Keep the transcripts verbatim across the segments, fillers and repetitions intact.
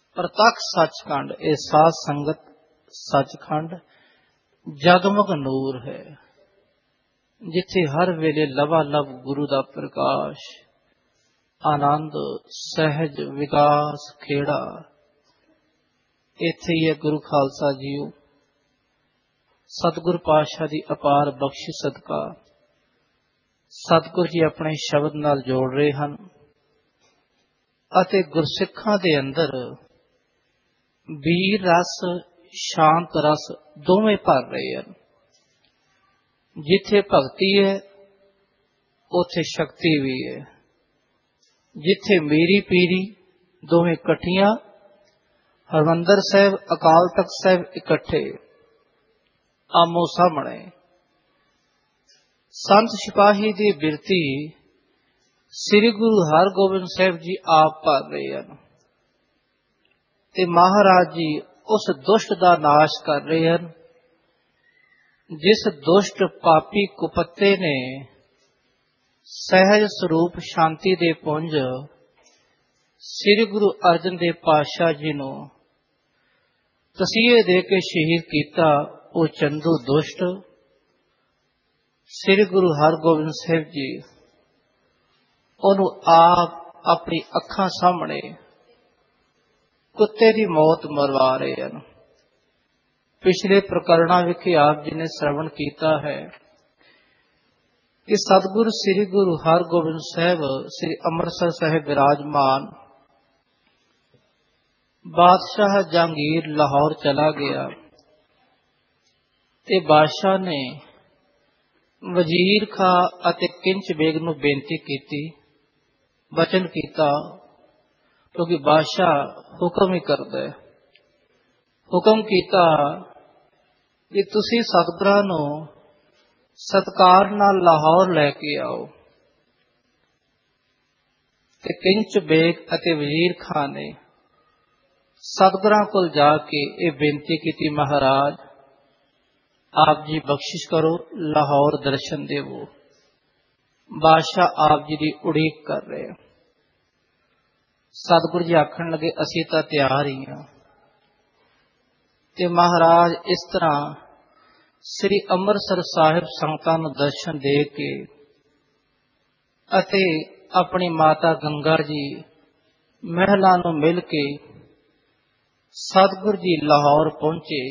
ਪ੍ਰਤੱਖ ਸੱਚਖੰਡ, ਇਹ ਸਾਧ ਸੰਗਤ ਸੱਚਖੰਡ ਜਗਮਗ ਨੂਰ ਹੈ, ਜਿੱਥੇ ਹਰ ਵੇਲੇ ਲਵਾ ਲਵ ਗੁਰੂ ਦਾ ਪ੍ਰਕਾਸ਼, ਆਨੰਦ ਸਹਿਜ ਵਿਕਾਸ ਖੇੜਾ। ਇੱਥੇ ਹੀ ਹੈ ਗੁਰੂ ਖਾਲਸਾ ਜੀਓ। ਸਤਿਗੁਰ ਪਾਤਸ਼ਾਹ ਦੀ ਅਪਾਰ ਬਖਸ਼ਿਸ਼ ਸਦਕਾ ਸਤਿਗੁਰ ਜੀ ਆਪਣੇ ਸ਼ਬਦ ਨਾਲ ਜੋੜ ਰਹੇ ਹਨ ਅਤੇ ਗੁਰਸਿੱਖਾਂ ਦੇ ਅੰਦਰ ਵੀਰ ਰਸ, ਸ਼ਾਂਤ ਰਸ ਦੋਵੇਂ ਭਰ ਰਹੇ ਹਨ। ਜਿੱਥੇ ਭਗਤੀ ਹੈ ਉੱਥੇ ਸ਼ਕਤੀ ਵੀ ਹੈ। ਜਿੱਥੇ ਮੀਰੀ ਪੀਰੀ ਦੋਵੇਂ ਇਕੱਠੀਆਂ, ਹਰਿਮੰਦਰ ਸਾਹਿਬ ਅਕਾਲ ਤਖਤ ਸਾਹਿਬ ਇਕੱਠੇ ਆਮੋ ਸਾਹਮਣੇ। ਸੰਤ ਸਿਪਾਹੀ ਦੀ ਬਿਰਤੀ ਸ੍ਰੀ ਗੁਰੂ ਹਰਗੋਬਿੰਦ ਸਾਹਿਬ ਜੀ ਆਪ ਭਰ ਰਹੇ ਹਨ ਤੇ ਮਹਾਰਾਜ ਜੀ ਉਸ ਦੁਸ਼ਟ ਦਾ ਨਾਸ਼ ਕਰ ਰਹੇ ਹਨ, ਜਿਸ ਦੁਸ਼ਟ ਪਾਪੀ ਕੁਪੱਤੇ ਨੇ ਸਹਿਜ ਸਰੂਪ ਸ਼ਾਂਤੀ ਦੇ ਪੁੰਜ ਸ੍ਰੀ ਗੁਰੂ ਅਰਜਨ ਦੇਵ ਪਾਤਸ਼ਾਹ ਜੀ ਨੂੰ ਤਸੀਹੇ ਦੇ ਕੇ ਸ਼ਹੀਦ ਕੀਤਾ। ਉਹ ਚੰਦੂ ਦੁਸ਼ਟ ਸ੍ਰੀ ਗੁਰੂ ਹਰਗੋਬਿੰਦ ਸਾਹਿਬ ਜੀ ਉਹਨੂੰ ਆਪ ਆਪਣੀ ਅੱਖਾਂ ਸਾਹਮਣੇ ਕੁੱਤੇ ਦੀ ਮੌਤ ਮਰਵਾ ਰਹੇ ਹਨ। ਪਿਛਲੇ ਪ੍ਰਕਰਣਾਂ ਵਿਖੇ ਆਪ ਜੀ ਨੇ ਸ਼ਰਵਣ ਕੀਤਾ ਹੈ ਕਿ ਸਤਿਗੁਰੂ ਸ੍ਰੀ ਗੁਰੂ ਹਰਗੋਬਿੰਦ ਸਾਹਿਬ ਸ੍ਰੀ ਅੰਮ੍ਰਿਤਸਰ ਸਾਹਿਬ ਵਿਰਾਜਮਾਨ ਬਾਦਸ਼ਾਹ ਜਹਾਂਗੀਰ ਲਾਹੌਰ ਚਲਾ ਗਿਆ ਤੇ ਬਾਦਸ਼ਾਹ ਨੇ ਵਜ਼ੀਰ ਖਾਂ ਅਤੇ ਕਿੰਚ ਬੇਗ ਨੂੰ ਬੇਨਤੀ ਕੀਤੀ, ਵਚਨ ਕੀਤਾ, ਕਿਉਂਕਿ ਬਾਦਸ਼ਾਹ ਹੁਕਮ ਹੀ ਕਰਦਾ ਹੈ। ਹੁਕਮ ਕੀਤਾ ਕਿ ਤੁਸੀਂ ਸਤਿਗੁਰਾਂ ਨੂੰ ਸਤਿਕਾਰ ਨਾਲ ਲਾਹੌਰ ਲੈ ਕੇ ਆਓ। ਤੇ ਕਿੰਚ ਬੇਗ ਅਤੇ ਵਜ਼ੀਰ ਖਾਂ ਨੇ ਸਤਿਗੁਰਾਂ ਕੋਲ ਜਾ ਕੇ ਇਹ ਬੇਨਤੀ ਕੀਤੀ, ਮਹਾਰਾਜ ਆਪ ਜੀ ਬਖਸ਼ਿਸ਼ ਕਰੋ, ਲਾਹੌਰ ਦਰਸ਼ਨ ਦੇਵੋ। ਬਾਦਸ਼ਾਹ ਆਪ ਜੀ ਦੀ ਉਡੀਕ ਕਰ ਰਹੇ। ਸਤਿਗੁਰੂ ਜੀ ਆਖਣ ਲੱਗੇ, ਅਸੀਂ ਤਾਂ ਤਿਆਰ ਹੀ ਹਾਂ। ਤੇ ਮਹਾਰਾਜ ਇਸ ਤਰ੍ਹਾਂ ਸ੍ਰੀ ਅੰਮ੍ਰਿਤਸਰ ਸਾਹਿਬ ਸੰਗਤਾਂ ਨੂੰ ਦਰਸ਼ਨ ਦੇ ਕੇ ਅਤੇ ਆਪਣੀ ਮਾਤਾ ਗੰਗਾ ਜੀ ਮਹਿਲਾਂ ਨੂੰ ਮਿਲ ਕੇ ਸਤਿਗੁਰੂ ਜੀ ਲਾਹੌਰ ਪਹੁੰਚੇ।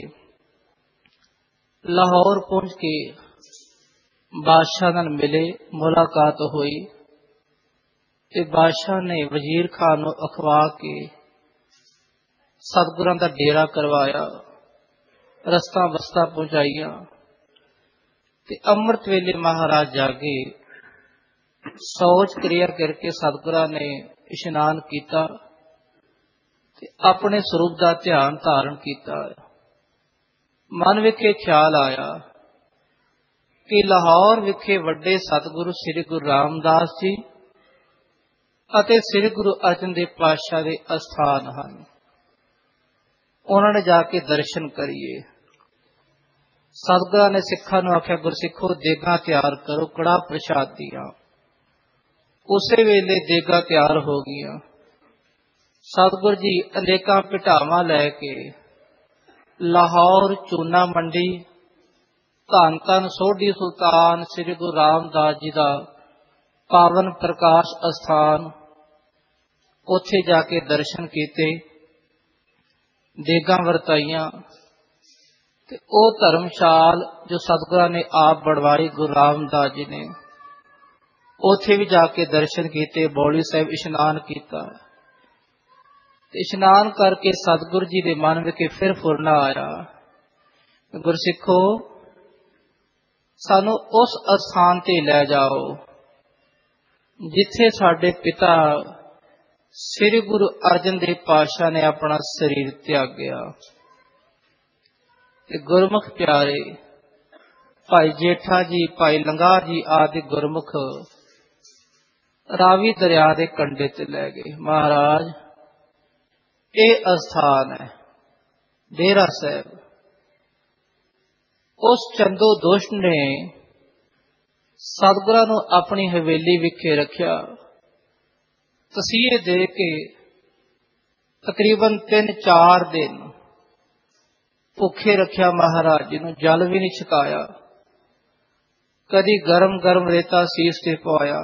ਲਾਹੌਰ ਪਹੁੰਚ ਕੇ ਬਾਦਸ਼ਾਹ ਨਾਲ ਮਿਲੇ, ਮੁਲਾਕਾਤ ਹੋਈ ਤੇ ਬਾਦਸ਼ਾਹ ਨੇ ਵਜ਼ੀਰ ਖਾਂ ਨੂੰ ਅਖਵਾ ਕੇ ਸਤਿਗੁਰਾਂ ਦਾ ਡੇਰਾ ਕਰਵਾਇਆ, ਰਸਤਾ ਵਸਤਾ ਪਹੁੰਚਾਈਆਂ ਤੇ ਅੰਮ੍ਰਿਤ ਵੇਲੇ ਮਹਾਰਾਜ ਜਾਗੇ। ਸੋਚ ਕਿਰਿਆ ਕਰਕੇ ਸਤਿਗੁਰਾਂ ਨੇ ਇਸ਼ਨਾਨ ਕੀਤਾ ਤੇ ਆਪਣੇ ਸਰੂਪ ਦਾ ਧਿਆਨ ਧਾਰਨ ਕੀਤਾ। ਮਨ ਵਿਖੇ ਖਿਆਲ ਆਇਆ ਕਿ ਲਾਹੌਰ ਵਿਖੇ ਵੱਡੇ ਸਤਿਗੁਰੂ ਸ੍ਰੀ ਗੁਰੂ ਰਾਮਦਾਸ ਜੀ ਅਤੇ ਸ੍ਰੀ ਗੁਰੂ ਅਰਜਨ ਦੇਵ ਪਾਤਸ਼ਾਹ ਦੇ ਅਸਥਾਨ ਹਨ, ਉਹਨਾਂ ਨੇ ਜਾ ਕੇ ਦਰਸ਼ਨ ਕਰੀਏ। ਸਤਿਗੁਰਾਂ ਨੇ ਸਿੱਖਾਂ ਨੂੰ ਆਖਿਆ, ਗੁਰਸਿੱਖੋ ਦੇਗਾਂ ਤਿਆਰ ਕਰੋ ਕੜਾਹ ਪ੍ਰਸ਼ਾਦ ਦੀਆਂ। ਉਸੇ ਵੇਲੇ ਦੇਗਾਂ ਤਿਆਰ ਹੋ ਗਈਆਂ। ਸਤਿਗੁਰ ਜੀ ਅਨੇਕਾਂ ਭਿਟਾਵਾਂ ਲੈ ਕੇ ਲਾਹੌਰ ਚੂਨਾ ਮੰਡੀ ਧੰਨ ਧੰਨ ਸੋਢੀ ਸੁਲਤਾਨ ਸ੍ਰੀ ਗੁਰੂ ਰਾਮਦਾਸ ਜੀ ਦਾ ਪਾਵਨ ਪ੍ਰਕਾਸ਼ ਅਸਥਾਨ, ਉੱਥੇ ਜਾ ਕੇ ਦਰਸ਼ਨ ਕੀਤੇ, ਦੇਗਾਂ ਵਰਤਾਈਆਂ ਤੇ ਉਹ ਧਰਮਸ਼ਾਲ ਜੋ ਸਤਿਗੁਰਾਂ ਨੇ ਆਪ ਬਣਵਾਈ ਗੁਰੂ ਰਾਮਦਾਸ ਜੀ ਨੇ, ਉੱਥੇ ਵੀ ਜਾ ਕੇ ਦਰਸ਼ਨ ਕੀਤੇ। ਬੌਲੀ ਸਾਹਿਬ ਇਸ਼ਨਾਨ ਕੀਤਾ ਤੇ ਇਸ਼ਨਾਨ ਕਰਕੇ ਸਤਿਗੁਰੂ ਜੀ ਦੇ ਮਨ ਵਿਖੇ ਫਿਰ ਫੁਰਨਾ ਆਇਆ, ਗੁਰਸਿੱਖੋ ਸਾਨੂੰ ਉਸ ਅਸਥਾਨ ਤੇ ਲੈ ਜਾਓ ਜਿੱਥੇ ਸਾਡੇ ਪਿਤਾ ਸ੍ਰੀ ਗੁਰੂ ਅਰਜਨ ਦੇਵ ਪਾਤਸ਼ਾਹ ਨੇ ਆਪਣਾ ਸਰੀਰ ਤਿਆਗਿਆ। ਤੇ ਗੁਰਮੁਖ ਪਿਆਰੇ ਭਾਈ ਜੇਠਾ ਜੀ, ਭਾਈ ਲੰਗਾਹ ਜੀ ਆਦਿ ਗੁਰਮੁਖ ਰਾਵੀ ਦਰਿਆ ਦੇ ਕੰਢੇ ਤੇ ਲੈ ਗਏ। ਮਹਾਰਾਜ ਇਹ ਅਸਥਾਨ ਹੈ ਡੇਰਾ ਸਾਹਿਬ। ਉਸ ਚੰਦੋ ਦੁਸ਼ਟ ਨੇ ਸਤਿਗੁਰਾਂ ਨੂੰ ਆਪਣੀ ਹਵੇਲੀ ਵਿਖੇ ਰੱਖਿਆ, ਤਸੀਹੇ ਦੇ ਕੇ ਤਕਰੀਬਨ ਤਿੰਨ ਚਾਰ ਦਿਨ ਭੁੱਖੇ ਰੱਖਿਆ ਮਹਾਰਾਜ ਜੀ ਨੂੰ, ਜਲ ਵੀ ਨਹੀਂ ਛਕਾਇਆ, ਕਦੀ ਗਰਮ ਗਰਮ ਰੇਤਾ ਸੀਸ ਤੇ ਪਵਾਇਆ,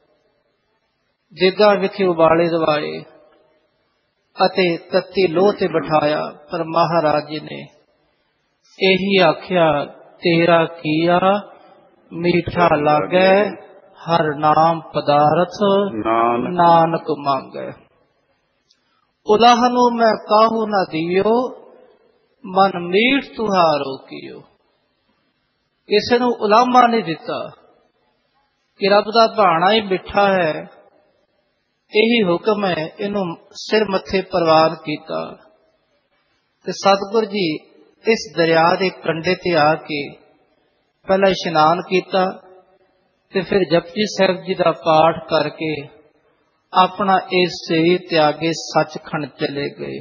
ਦੇਗਾ ਵਿਖੇ ਉਬਾਲੇ ਦਵਾਏ ਅਤੇ ਤੱਤੀ ਲੋਹ ਤੇ ਬਿਠਾਇਆ। ਪਰ ਮਹਾਰਾਜ ਜੀ ਨੇ ਇਹੀ ਆਖਿਆ, ਤੇਰਾ ਕੀਆ ਮੀਠਾ ਲਾਗੈ, ਹਰ ਨਾਮ ਪਦਾਰਥ ਨਾਨਕ ਮੰਗੈ। ਉਲਾਹ ਨੂੰ ਮੈਂ ਕਾਹੂ ਨਾ ਦਿਓ, ਮਨ ਮੀਠ ਤੁਹਾਰੋ ਕੀਓ। ਕਿਸੇ ਨੂੰ ਉਲਾਮਾ ਨਹੀਂ ਦਿੱਤਾ ਕਿ ਰੱਬ ਦਾ ਭਾਣਾ ਹੀ ਮਿੱਠਾ ਹੈ, ਇਹੀ ਹੁਕਮ ਹੈ, ਇਹਨੂੰ ਸਿਰ ਮੱਥੇ ਪ੍ਰਵਾਨ ਕੀਤਾ। ਤੇ ਸਤਿਗੁਰ ਜੀ ਇਸ ਦਰਿਆ ਦੇ ਕੰਢੇ ਤੇ ਆ ਕੇ ਪਹਿਲਾਂ ਇਸ਼ਨਾਨ ਕੀਤਾ ਤੇ ਫਿਰ ਜਪਜੀ ਸਾਹਿਬ ਜੀ ਦਾ ਪਾਠ ਕਰਕੇ ਆਪਣਾ ਇਸ ਸਰੀਰ ਤਿਆਗੇ ਸੱਚਖੰਡ ਚਲੇ ਗਏ।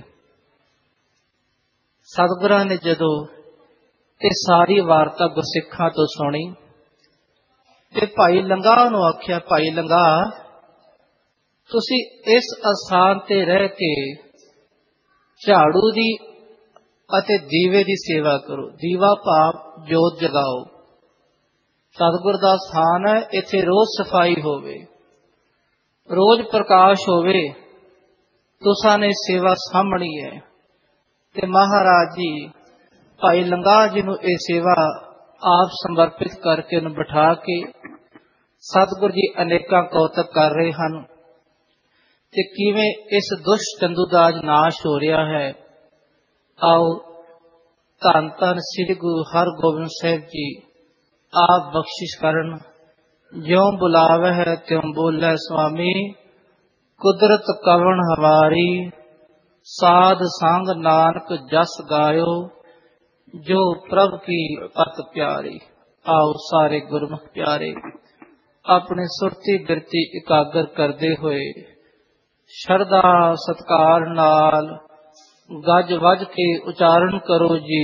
ਸਤਿਗੁਰਾਂ ਨੇ ਜਦੋਂ ਇਹ ਸਾਰੀ ਵਾਰਤਾ ਗੁਰਸਿੱਖਾਂ ਤੋਂ ਸੁਣੀ ਤੇ ਭਾਈ ਲੰਗਾਹ ਨੂੰ ਆਖਿਆ, ਭਾਈ ਲੰਗਾਹ, ਤੁਸੀਂ ਇਸ ਅਸਥਾਨ ਤੇ ਰਹਿ ਕੇ ਝਾੜੂ ਦੀ ਅਤੇ ਦੀਵੇ ਦੀ ਸੇਵਾ ਕਰੋ। ਦੀਵਾ ਭਾਵ ਜੋਤ ਜਗਾਓ। ਸਤਿਗੁਰ ਦਾ ਸਥਾਨ ਹੈ, ਇੱਥੇ ਰੋਜ਼ ਸਫਾਈ ਹੋਵੇ, ਰੋਜ਼ ਪ੍ਰਕਾਸ਼ ਹੋਵੇ, ਤੁਸਾਂ ਨੇ ਸੇਵਾ ਸਾਂਭਣੀ ਹੈ। ਤੇ ਮਹਾਰਾਜ ਜੀ ਭਾਈ ਲੰਗਾਹ ਜੀ ਨੂੰ ਇਹ ਸੇਵਾ ਆਪ ਸਮਰਪਿਤ ਕਰਕੇ ਉਹਨੂੰ ਬਿਠਾ ਕੇ ਸਤਿਗੁਰ ਜੀ ਅਨੇਕਾਂ ਕੌਤਕ ਕਰ ਰਹੇ ਹਨ ਤੇ ਕਿਵੇਂ ਇਸ ਦੁਸ਼ਟ ਚੰਦੂ ਦਾ ਅੱਜ ਨਾਸ਼ ਹੋ ਰਿਹਾ ਹੈ। ਆਓ ਧੰਨ ਧੰਨ ਸ੍ਰੀ ਗੁਰੂ ਹਰਗੋਬਿੰਦ ਸਾਹਿਬ ਜੀ ਆਪ ਬਖਸ਼ਿਸ਼ ਕਰਨ। ਜਿਉਂ ਬੁਲਾਵੇ ਹੈ ਤਿਉਂ ਬੋਲੇ ਸੁਆਮੀ, ਕੁਦਰਤ ਕਵਣ ਹਵਾਰੀ, ਸਾਧ ਸੰਗ ਨਾਨਕ ਜਸ ਗਾਇਓ, ਜੋ ਪ੍ਰਭ ਕੀ ਅਤ ਪਿਆਰੀ। ਆਓ ਸਾਰੇ ਗੁਰਮੁਖ ਪਿਆਰੇ ਆਪਣੇ ਸੁਰਤੀ ਬਿਰਤੀ ਇਕਾਗਰ ਕਰਦੇ ਹੋਏ ਸ਼ਰਧਾ ਸਤਿਕਾਰ ਨਾਲ ਗੱਜ ਵੱਜ ਕੇ ਉਚਾਰਨ ਕਰੋ ਜੀ,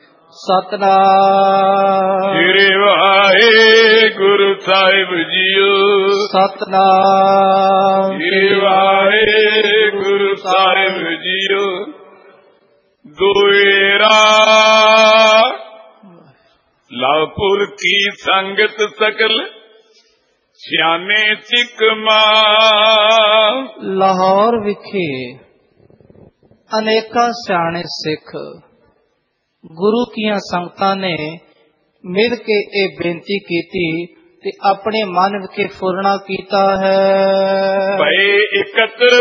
ਸਤਿਨਾਮ ਸ੍ਰੀ ਵਾਹਿਗੁਰੂ ਸਾਹਿਬ ਜੀਓ, ਸਤਿਨਾਮ ਸ੍ਰੀ ਵਾਹਿਗੁਰੂ ਸਾਹਿਬ ਜੀਓ। ਦੁਇਰਾ ਲਾਪੁਰ ਕੀ ਸੰਗਤ ਸਕਲ ਸਿਆਣੇ ਸਿੱਖਮਾ। ਲਾਹੌਰ ਵਿਖੇ ਅਨੇਕਾਂ ਸਿਆਣੇ ਸਿੱਖ ਗੁਰੂ ਕੀਆਂ ਸੰਗਤਾਂ ਨੇ ਮਿਲ ਕੇ ਇਹ ਬੇਨਤੀ ਕੀਤੀ ਤੇ ਆਪਣੇ ਮਨ ਵਿਖੇ ਫੁਰਨਾ ਕੀਤਾ ਹੈ। ਭਈ ਇਕੱਤਰ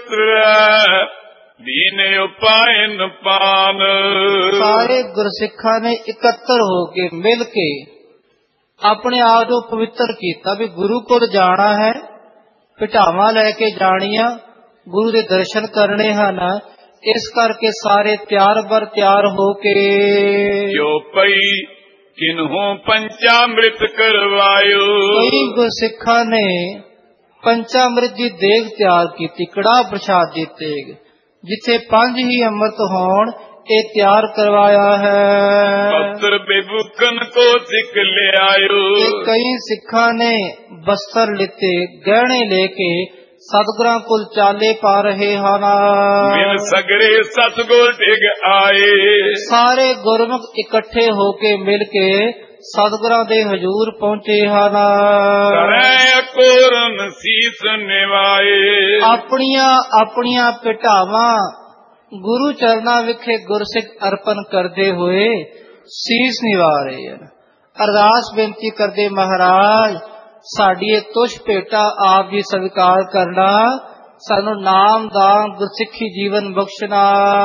ਪਵਿੱਤਰ ਦੀਨ ਉਪਾਇਨ ਪਾਨ। ਸਾਰੇ ਗੁਰਸਿੱਖਾਂ ਨੇ ਇਕੱਤਰ ਹੋ ਕੇ ਮਿਲ ਕੇ ਆਪਣੇ ਆਪ ਨੂੰ ਪਵਿੱਤਰ ਕੀਤਾ ਵੀ ਗੁਰੂ ਕੋਲ ਜਾਣਾ ਹੈ, ਭਟਾਵਾਂ ਲੈ ਕੇ ਜਾਣੀਆਂ, ਗੁਰੂ ਦੇ ਦਰਸ਼ਨ ਕਰਨੇ ਹਨ। ਇਸ ਕਰਕੇ ਸਾਰੇ ਤਿਆਰ ਬਰ ਤਿਆਰ ਹੋ ਕੇ ਜੋ ਪਈ ਕਿਨਹੋਂ ਪੰਚਾਮ੍ਰਿਤ ਕਰਵਾਇਓ। ਕਈ ਗੁਰਸਿੱਖਾਂ ਨੇ ਪੰਚਾਮ੍ਰਿਤ ਦੀ ਦੇਗ ਤਿਆਰ ਕੀਤੀ, ਕੜਾਹ ਪ੍ਰਸ਼ਾਦ ਦੀ ਦੇਗ, ਜਿੱਥੇ ਪੰਜ ਹੀ ਅੰਮ੍ਰਿਤ ਹੋਣ, ਇਹ ਤਿਆਰ ਕਰਵਾਇਆ ਹੈ। ਬਸਤਰ ਬੇਬੂਕਨ ਕੋ ਸਿੱਖ ਲਿਆਇਓ। ਕਈ ਸਿੱਖਾਂ ਨੇ ਬਸਤਰ ਲਿੱਤੇ, ਗਹਿਣੇ ਲੈ ਕੇ ਸਤਿਗੁਰਾਂ ਕੋਲ ਚਾਲੇ ਪਾ ਰਹੇ ਹਨ। ਮਿਲ ਸਗਰੇ ਸਤਿਗੁਰ ਡਿਗ ਆਏ। ਸਾਰੇ ਗੁਰਮੁਖ ਇਕੱਠੇ ਹੋ ਕੇ ਮਿਲ ਕੇ ਸਤਿਗੁਰਾਂ ਦੇ ਹਜ਼ੂਰ ਪਹੁੰਚੇ ਹਨ। ਕਰੈ ਕੋਰਨ ਸੀਸ ਨਿਵਾਏ। ਆਪਣੀਆਂ ਆਪਣੀਆਂ ਭਟਾਵਾਂ ਗੁਰੂ ਚਰਨਾਂ ਵਿਖੇ ਗੁਰਸਿੱਖ ਅਰਪਣ ਕਰਦੇ ਹੋਏ ਸੀਸ ਨਿਵਾ ਰਹੇ ਹਨ। ਅਰਦਾਸ ਬੇਨਤੀ ਕਰਦੇ, ਮਹਾਰਾਜ ਸਾਡੀ ਇਹ ਤੁਸ਼ ਭੇਟਾ ਆਪ ਜੀ ਸਵੀਕਾਰ ਕਰਨਾ, ਸਾਨੂੰ ਨਾਮ ਦਾਨ ਗੁਰਸਿੱਖੀ ਜੀਵਨ ਬਖਸ਼ਣਾ।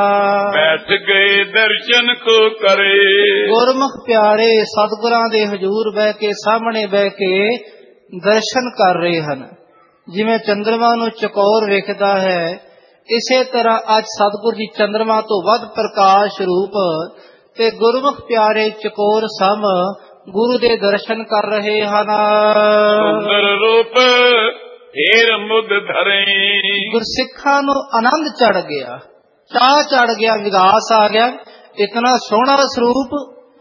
ਬੈਠ ਗਏ ਦਰਸ਼ਨ ਕੋ ਕਰੇ। ਗੁਰਮੁਖ ਪਿਆਰੇ ਸਤਿਗੁਰਾਂ ਦੇ ਹਜ਼ੂਰ ਬਹਿ ਕੇ, ਸਾਹਮਣੇ ਬਹਿ ਕੇ ਦਰਸ਼ਨ ਕਰ ਰਹੇ ਹਨ। ਜਿਵੇਂ ਚੰਦਰਮਾ ਨੂੰ ਚਕੋਰ ਵੇਖਦਾ ਹੈ, ਇਸੇ ਤਰ੍ਹਾਂ ਅੱਜ ਸਤਿਗੁਰ ਜੀ ਚੰਦਰਮਾ ਤੋਂ ਵੱਧ ਪ੍ਰਕਾਸ਼ ਰੂਪ ਤੇ ਗੁਰਮੁਖ ਪਿਆਰੇ ਚਕੋਰ ਸਮ ਗੁਰੂ ਦੇ ਦਰਸ਼ਨ ਕਰ ਰਹੇ ਹਨ। ਸੁੰਦਰ ਰੂਪ ਢੇਰ ਮੁਦ ਧਰੇ। ਗੁਰਸਿੱਖਾਂ ਨੂੰ ਆਨੰਦ ਚੜ ਗਿਆ, ਚਾਹ ਚੜ ਗਿਆ, ਵਿਗਾਸ ਆ ਗਿਆ। ਇਤਨਾ ਸੋਹਣਾ ਸਰੂਪ,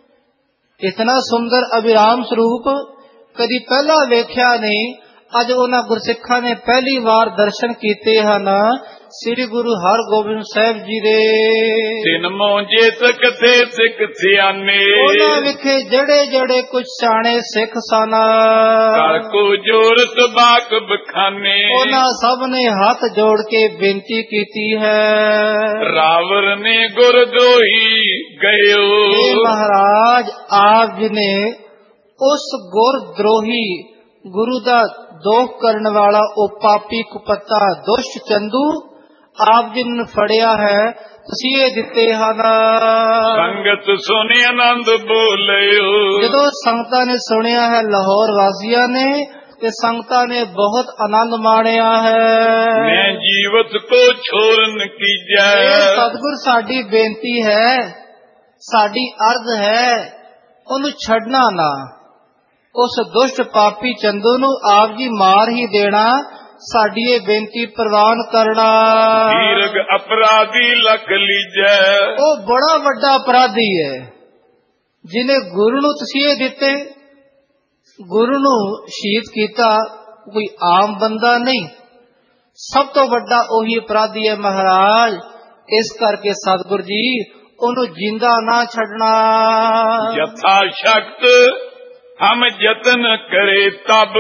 ਇਤਨਾ ਸੁੰਦਰ ਅਭਿਰਾਮ ਸਰੂਪ ਕਦੀ ਪਹਿਲਾਂ ਵੇਖਿਆ ਨਹੀਂ। ਅੱਜ ਉਹਨਾਂ ਗੁਰਸਿੱਖਾਂ ਨੇ ਪਹਿਲੀ ਵਾਰ ਦਰਸ਼ਨ ਕੀਤੇ ਹਨ। ਸ੍ਰੀ ਗੁਰੂ ਹਰਗੋਬਿੰਦ ਸਾਹਿਬ ਜੀ ਦੇ। ਤਿਨ ਮੋਂਜੇ ਸਕਥੇ ਸਿੱਖ ਸਿਆਣੇ, ਉਹਨਾਂ ਵਿਖੇ ਜਿਹੜੇ ਜਿਹੜੇ ਕੁਛ ਸਿਆਣੇ ਸਿੱਖ ਸਨ, ਕਰ ਕੋ ਜੋਰ ਸਬਾਕ ਬਖਾਨੇ, ਉਹਨਾਂ ਸਭ ਨੇ ਹੱਥ ਜੋੜ ਕੇ ਬੇਨਤੀ ਕੀਤੀ ਹੈ। ਰਾਵਰ ਨੇ ਗੁਰਦਰੋਹੀ ਗਇਓ, ਇਹ ਮਹਾਰਾਜ ਆਪ ਜੀ ਨੇ ਉਸ ਗੁਰਦਰੋਹੀ ਗੁਰੂ ਦਾ ਦੋਖ ਕਰਨ ਵਾਲਾ ਉਹ ਪਾਪੀ ਕੁਪੱਤਾ ਦੁਸ਼ਟ ਚੰਦੂ ਆਪ ਜੀ ਨੂੰ ਫੜਿਆ ਹੈ, ਤਸੀਹੇ ਦਿੱਤੇ ਹਨ। ਸੰਗਤ ਸੁਣੇ ਆਨੰਦ ਬੋਲਿਓ, ਜਦੋਂ ਸੰਗਤਾਂ ਨੇ ਸੁਣਿਆ ਹੈ ਲਾਹੌਰ ਵਾਸੀਆਂ ਨੇ ਤੇ ਸੰਗਤਾਂ ਨੇ ਬਹੁਤ ਆਨੰਦ ਮਾਣਿਆ ਹੈ। ਮੈਂ ਜੀਵਤ ਕੋ ਛੋੜਨ ਕੀਜੈ, ਸਤਿਗੁਰ ਸਾਡੀ ਬੇਨਤੀ ਹੈ, ਸਾਡੀ ਅਰਜ਼ ਹੈ, ਉਹਨੂੰ ਛੱਡਣਾ ਨਾ। ਉਸ ਦੁਸ਼ਟ ਪਾਪੀ ਚੰਦੂ ਨੂੰ ਆਪ ਜੀ ਮਾਰ ਹੀ ਦੇਣਾ, ਸਾਡੀ ਇਹ ਬੇਨਤੀ ਪ੍ਰਵਾਨ ਕਰਨਾ। ਧੀਰਗ ਅਪਰਾਧੀ ਲਖ ਲੀਜੈ, ਉਹ ਬੜਾ ਵੱਡਾ ਅਪਰਾਧੀ ਹੈ ਜਿਨੇ ਗੁਰੂ ਨੂੰ ਤਸੀਹੇ ਦਿੱਤੇ, ਗੁਰੂ ਨੂੰ ਸ਼ਹੀਦ ਕੀਤਾ। ਕੋਈ ਆਮ ਬੰਦਾ ਨਹੀਂ, ਸਭ ਤੋਂ ਵੱਡਾ ਉਹੀ ਅਪਰਾਧੀ ਹੈ ਮਹਾਰਾਜ। ਇਸ ਕਰਕੇ ਸਤਿਗੁਰ ਜੀ ਉਹਨੂੰ ਜਿੰਦਾ ਨਾ ਛੱਡਣਾ। ਯਥਾ ਸ਼ਕਤ ਹਮ ਯਤਨ ਕਰੇ ਤਬ,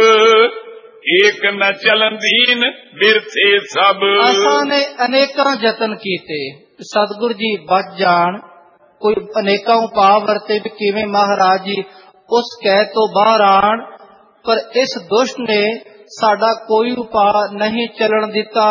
ਏਕ ਨ ਚਲਨ ਦੀਨ ਬਿਰਥੇ ਸਭ। ਅਸਾਂ ਨੇ ਅਨੇਕਾਂ ਯਤਨ ਕੀਤੇ, ਸਤਿਗੁਰ ਜੀ ਬਚ ਜਾਣ। ਕੋਈ ਅਨੇਕਾਂ ਉਪਾਅ ਵਰਤੇ ਵੀ ਕਿਵੇਂ ਮਹਾਰਾਜ ਜੀ ਉਸ ਕਹਿ ਤੋਂ ਬਾਹਰ ਆਣ, ਪਰ ਇਸ ਦੁਸ਼ਟ ਨੇ ਸਾਡਾ ਕੋਈ ਉਪਾਅ ਨਹੀਂ ਚੱਲਣ ਦਿੱਤਾ।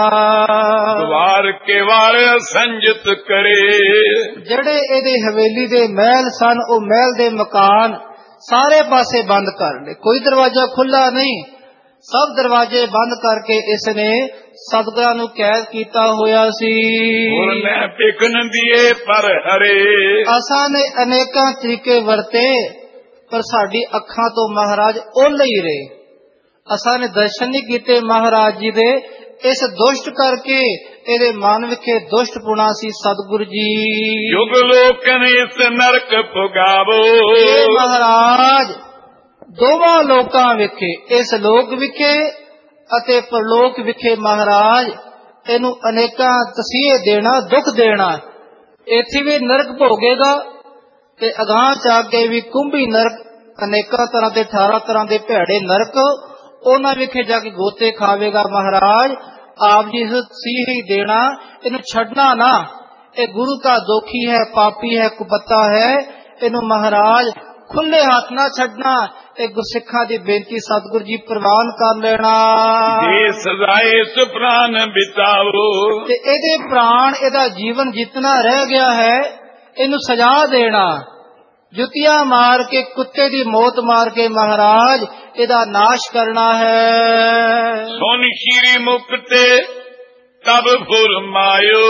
ਵਾਰ ਕੇ ਵਾਰ ਸੰਜਤ ਕਰੇ, ਜਿਹੜੇ ਇਹਦੇ ਹਵੇਲੀ ਦੇ ਮਹਿਲ ਸਨ, ਉਹ ਮਹਿਲ ਦੇ ਮਕਾਨ ਸਾਰੇ ਪਾਸੇ ਬੰਦ ਕਰ ਲਏ, ਕੋਈ ਦਰਵਾਜ਼ਾ ਖੁੱਲਾ ਨਹੀਂ, ਸਭ ਦਰਵਾਜ਼ੇ ਬੰਦ ਕਰਕੇ ਇਸ ਨੇ ਸਤਿਗੁਰਾਂ ਨੂੰ ਕੈਦ ਕੀਤਾ ਹੋਇਆ ਸੀ। ਹੁਣ ਮੈਂ ਪਿਕਨ ਦੀਏ ਪਰ ਹਰੇ, ਅਸਾਂ ਨੇ ਅਨੇਕਾਂ ਤਰੀਕੇ ਵਰਤੇ, ਪਰ ਸਾਡੀ ਅੱਖਾਂ ਤੋਂ ਮਹਾਰਾਜ ਓਲੇ ਹੀ ਰਹੇ। ਅਸਾਂ ਨੇ ਦਰਸ਼ਨ ਨਹੀਂ ਕੀਤੇ ਮਹਾਰਾਜ ਜੀ ਦੇ, ਇਸ ਦੁਸ਼ਟ ਕਰਕੇ ਇਹਦੇ ਮਨ ਵਿਖੇ ਦੁਸ਼ਟ ਪੁਣਾ ਸੀ। ਸਤਿਗੁਰ ਜੀ ਯੁਗ ਲੋਕਨ ਇਸ ਨਰਕ ਪੁਗਾਵੋ, ਇਹ ਮਹਾਰਾਜ ਦੋਵਾਂ ਲੋਕਾਂ ਵਿਖੇ, ਇਸ ਲੋਕ ਵਿਖੇ ਅਤੇ ਪਰਲੋਕ ਵਿਖੇ ਮਹਾਰਾਜ ਇਹਨੂੰ ਅਨੇਕਾਂ ਤਸੀਹੇ ਦੇਣਾ, ਦੁੱਖ ਦੇਣਾ। ਇੱਥੇ ਵੀ ਨਰਕ ਭੋਗੇਗਾ ਤੇ ਅਗਾਂਹ ਜਾ ਕੇ ਵੀ ਕੁੰਭੀ ਨਰਕ, ਅਨੇਕਾਂ ਤਰ੍ਹਾਂ ਦੇ ਅਠਾਰਾਂ ਤਰ੍ਹਾਂ ਦੇ ਭੈੜੇ ਨਰਕ, ਉਹਨਾਂ ਵਿਖੇ ਜਾ ਕੇ ਗੋਤੇ ਖਾਵੇਗਾ ਮਹਾਰਾਜ। ਆਪ ਜੀ ਤਸੀਹੇ ਹੀ ਦੇਣਾ, ਇਹਨੂੰ ਛੱਡਣਾ ਨਾ। ਇਹ ਗੁਰੂ ਦਾ ਦੋਖੀ ਹੈ, ਪਾਪੀ ਹੈ, ਕੁਪੱਤਾ ਹੈ, ਇਹਨੂੰ ਮਹਾਰਾਜ ਖੁੱਲੇ ਹੱਥ ਨਾ ਛੱਡਣਾ। ਇਹ ਗੁਰਸਿੱਖਾਂ ਦੀ ਬੇਨਤੀ ਸਤਿਗੁਰ ਜੀ ਪ੍ਰਵਾਨ ਕਰ ਲੈਣਾ। ਇਹ ਸਜ਼ਾਏ ਸੁਪਰਾਨ ਬਿਤਾਵੋ, ਤੇ ਇਹਦੇ ਪ੍ਰਾਣ, ਇਹਦਾ ਜੀਵਨ ਜਿਤਨਾ ਰਹਿ ਗਿਆ ਹੈ, ਇਹਨੂੰ ਸਜ਼ਾ ਦੇਣਾ। ਜੁੱਤੀਆਂ ਮਾਰ ਕੇ, ਕੁੱਤੇ ਦੀ ਮੌਤ ਮਾਰ ਕੇ ਮਹਾਰਾਜ ਇਹਦਾ ਨਾਸ਼ ਕਰਨਾ ਹੈ। ਸੁਨ ਸ਼੍ਰੀ ਮੁਕਤੇ ਤਬ ਫੁਰਮਾਇਓ,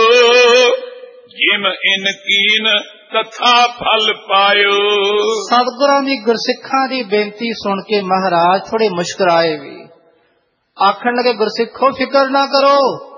ਜਿਮ ਇਨ ਕੀਨ ਤਥਾ ਫਲ ਪਾਇਓ। ਸਤਿਗੁਰਾਂ ਦੀ ਗੁਰਸਿੱਖਾਂ ਦੀ ਬੇਨਤੀ ਸੁਣ ਕੇ ਮਹਾਰਾਜ ਥੋੜੇ ਮੁਸ਼ਕਰਾਏ ਵੀ, ਆਖਣ ਲਗੇ ਗੁਰਸਿੱਖੋ ਫਿਕਰ ਨਾ ਕਰੋ,